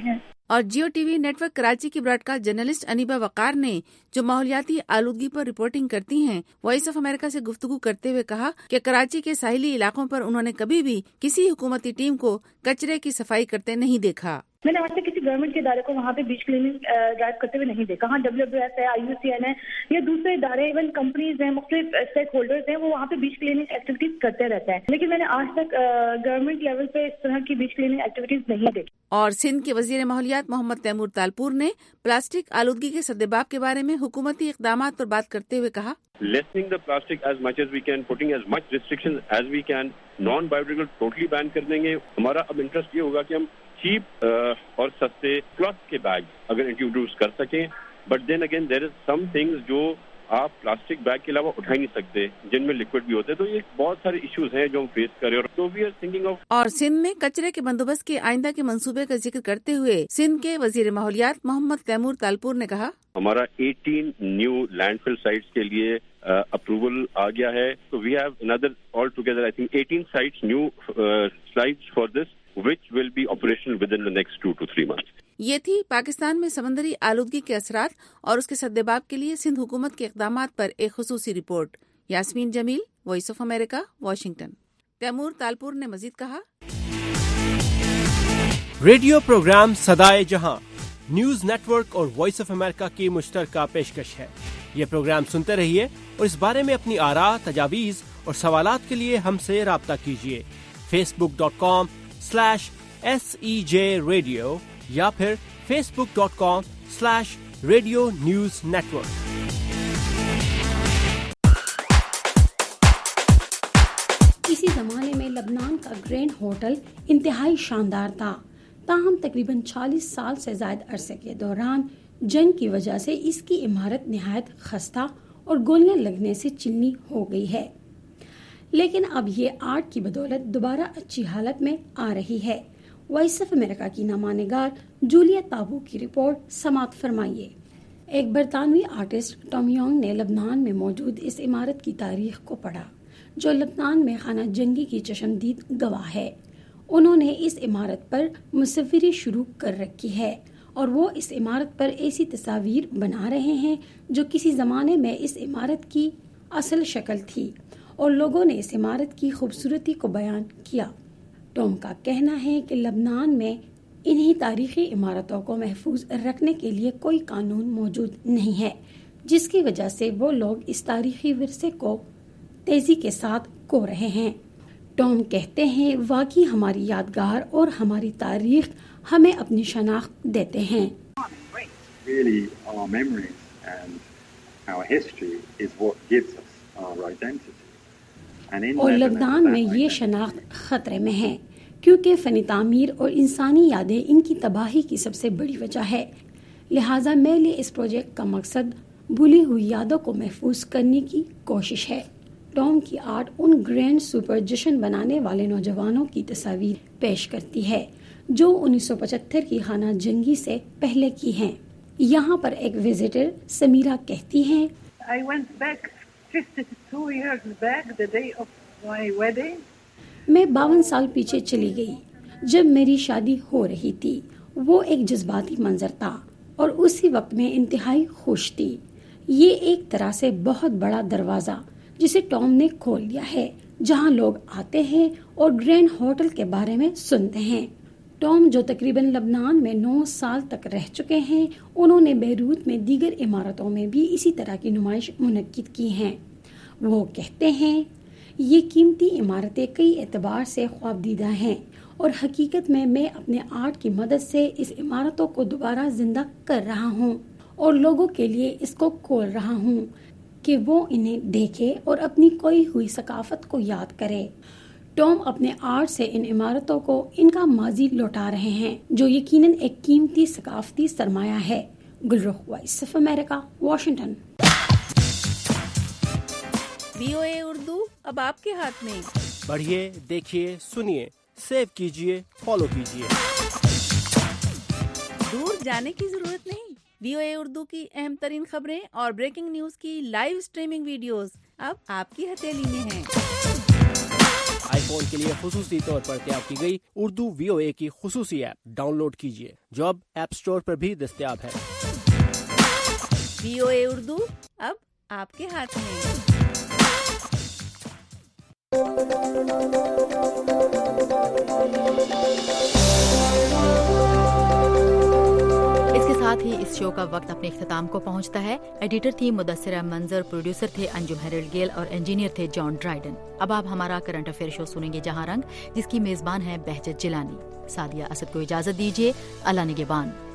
اور Geo T V network Karachi کی broadcast journalist Aniba Waqar نے جو ماحولیاتی آلودگی پر رپورٹنگ کرتی ہیں وائس آف امریکہ سے گفتگو کرتے ہوئے کہا کہ کراچی کے ساحلی علاقوں پر انہوں نے کبھی بھی کسی حکومتی ٹیم کو کچرے کی صفائی کرتے نہیں دیکھا. میں نے آج تک کسی گورنمنٹ کے ادارے کو وہاں پہ بیچ کلیننگ ڈرائیو کرتے ہوئے نہیں دیکھا. ہاں ڈبلیو ڈبلیو ایس ہے, آئی یو سی این ہے یا دوسرے ادارے, ایون کمپنیز ہیں, مختلف اسٹیک ہولڈرز ہیں, وہ وہاں پہ بیچ کلیننگ ایکٹیویٹیز کرتے رہتے ہیں, لیکن میں نے آج تک گورنمنٹ لیول پہ اس طرح کی بیچ کلیننگ ایکٹیویٹیز نہیں دیکھی. اور سندھ کے وزیر ماحولیات محمد تیمور تالپور نے پلاسٹک آلودگی کے سدباب کے بارے میں حکومتی اقدامات پر بات کرتے ہوئے کہا, lessening the plastic as much as we can, putting as much restrictions as we can, non biodegradable totally ban کر دیں گے. ہمارا اب انٹرسٹ یہ ہوگا کہ ہم چیپ اور سستے کلاتھ کے بیگ اگر انٹروڈیوس کر سکیں, but then again there is some things جو آپ پلاسٹک بیگ کے علاوہ اٹھا ہی نہیں سکتے, جن میں لکوڈ بھی ہوتے ہیں. تو یہ بہت سارے ایشوز ہیں جو ہم فیس کر رہے ہیں. تو وی آر تھنکنگ آف. اور سندھ میں کچرے کے بندوبست کے آئندہ کے منصوبے کا ذکر کرتے ہوئے سندھ کے وزیر ماحولیات محمد تیمور تالپور نے کہا, ہمارا اٹھارہ نیو لینڈ فل سائٹس کے لیے اپروول آ گیا ہے. تو we have another all together I think eighteen sites, new sites for this which will be operational within the next two to three months. یہ تھی پاکستان میں سمندری آلودگی کے اثرات اور اس کے سدباب کے لیے سندھ حکومت کے اقدامات پر ایک خصوصی report. Yasmin Jameel, Voice of America, Washington. Taimur Talpur نے مزید کہا, radio programme Sadaye Jahan news network اور وائس آف امریکہ کی مشترکہ پیشکش ہے. یہ پروگرام سنتے رہیے اور اس بارے میں اپنی آراء, تجاویز اور سوالات کے لیے ہم سے رابطہ کیجیے. Facebook dot com slash S E J radio یا پھر facebook dot com slash radio news network. اسی زمانے میں لبنان کا گرینڈ ہوٹل انتہائی شاندار تھا, تاہم تقریباً چالیس سال سے زائد عرصے کے دوران جنگ کی وجہ سے اس کی عمارت نہایت خستہ اور گولیاں لگنے سے چلنی ہو گئی ہے. لیکن اب یہ آرٹ کی بدولت دوبارہ اچھی حالت میں آ رہی ہے. وائس آف امریکہ کی نامہ نگار جولیا تابو کی رپورٹ سماعت فرمائیے. ایک برطانوی آرٹسٹ ٹام یونگ نے لبنان میں موجود اس عمارت کی تاریخ کو پڑھا, جو لبنان میں خانہ جنگی کی چشمدید گواہ ہے. انہوں نے اس عمارت پر مصوری شروع کر رکھی ہے اور وہ اس عمارت پر ایسی تصاویر بنا رہے ہیں جو کسی زمانے میں اس عمارت کی اصل شکل تھی, اور لوگوں نے اس عمارت کی خوبصورتی کو بیان کیا. ٹوم کا کہنا ہے کہ لبنان میں انہی تاریخی عمارتوں کو محفوظ رکھنے کے لیے کوئی قانون موجود نہیں ہے, جس کی وجہ سے وہ لوگ اس تاریخی ورثے کو تیزی کے ساتھ کھو رہے ہیں. ٹوم کہتے ہیں, واقعی ہماری یادگار اور ہماری تاریخ ہمیں اپنی شناخت دیتے ہیں. Really, our memories and our history is what gives us our identity. اور لبنان میں یہ شناخت خطرے میں ہے کیونکہ فنی تعمیر اور انسانی یادیں ان کی تباہی کی سب سے بڑی وجہ ہے. لہٰذا میرے لیے اس پروجیکٹ کا مقصد بھولی ہوئی یادوں کو محفوظ کرنے کی کوشش ہے. ٹوم کی آرٹ ان گرینڈ سپر جشن بنانے والے نوجوانوں کی تصاویر پیش کرتی ہے جو انیس سو پچہتر کی خانہ جنگی سے پہلے کی ہیں. یہاں پر ایک وزٹر سمیرہ کہتی ہیں, I went back fifty-two years back, the day of my wedding. میں باون سال پیچھے چلی گئی جب میری شادی ہو رہی تھی. وہ ایک جذباتی منظر تھا اور اسی وقت میں انتہائی خوش تھی. یہ ایک طرح سے بہت بڑا دروازہ جسے ٹوم نے کھول لیا ہے, جہاں لوگ آتے ہیں اور گرینڈ ہوٹل کے بارے میں سنتے ہیں. ٹوم جو تقریباً لبنان میں نو سال تک رہ چکے ہیں, انہوں نے بیروت میں دیگر عمارتوں میں بھی اسی طرح کی نمائش منعقد کی ہیں. وہ کہتے ہیں, یہ قیمتی عمارتیں کئی اعتبار سے خوابدیدہ ہیں اور حقیقت میں میں اپنے آرٹ کی مدد سے اس عمارتوں کو دوبارہ زندہ کر رہا ہوں اور لوگوں کے لیے اس کو کھول رہا ہوں کہ وہ انہیں دیکھے اور اپنی کھوئی ہوئی ثقافت کو یاد کرے. ٹوم اپنے آرٹ سے ان عمارتوں کو ان کا ماضی لوٹا رہے ہیں, جو یقیناً ایک قیمتی ثقافتی سرمایہ ہے. Gulrukh, Voice of America, Washington. V O A Urdu اب آپ کے ہاتھ میں. پڑھیے, دیکھیے, سنیے, سیو کیجیے, فالو کیجیے. دور جانے کی ضرورت نہیں. وی او اے اردو کی اہم ترین خبریں اور بریکنگ نیوز کی لائیو سٹریمنگ ویڈیوز اب آپ کی ہتھیلی میں ہیں. آئی فون فون کے لیے خصوصی طور پر تیار کی گئی اردو وی او اے کی خصوصی ایپ ڈاؤن لوڈ کیجیے جو اب ایپ سٹور پر بھی دستیاب ہے۔ وی او اے اردو اب آپ کے ہاتھ میں۔ اس کے ساتھ ہی اس شو کا وقت اپنے اختتام کو پہنچتا ہے۔ ایڈیٹر تھی مدثرہ منظر، پروڈیوسر تھے انجم ہیرلڈ گیل اور انجینئر تھے جان ڈرائیڈن۔ اب آپ ہمارا کرنٹ افیئر شو سنیں گے جہاں رنگ، جس کی میزبان ہے بہجت جیلانی۔ سعدیہ اسد کو اجازت دیجیے، اللہ نگہبان۔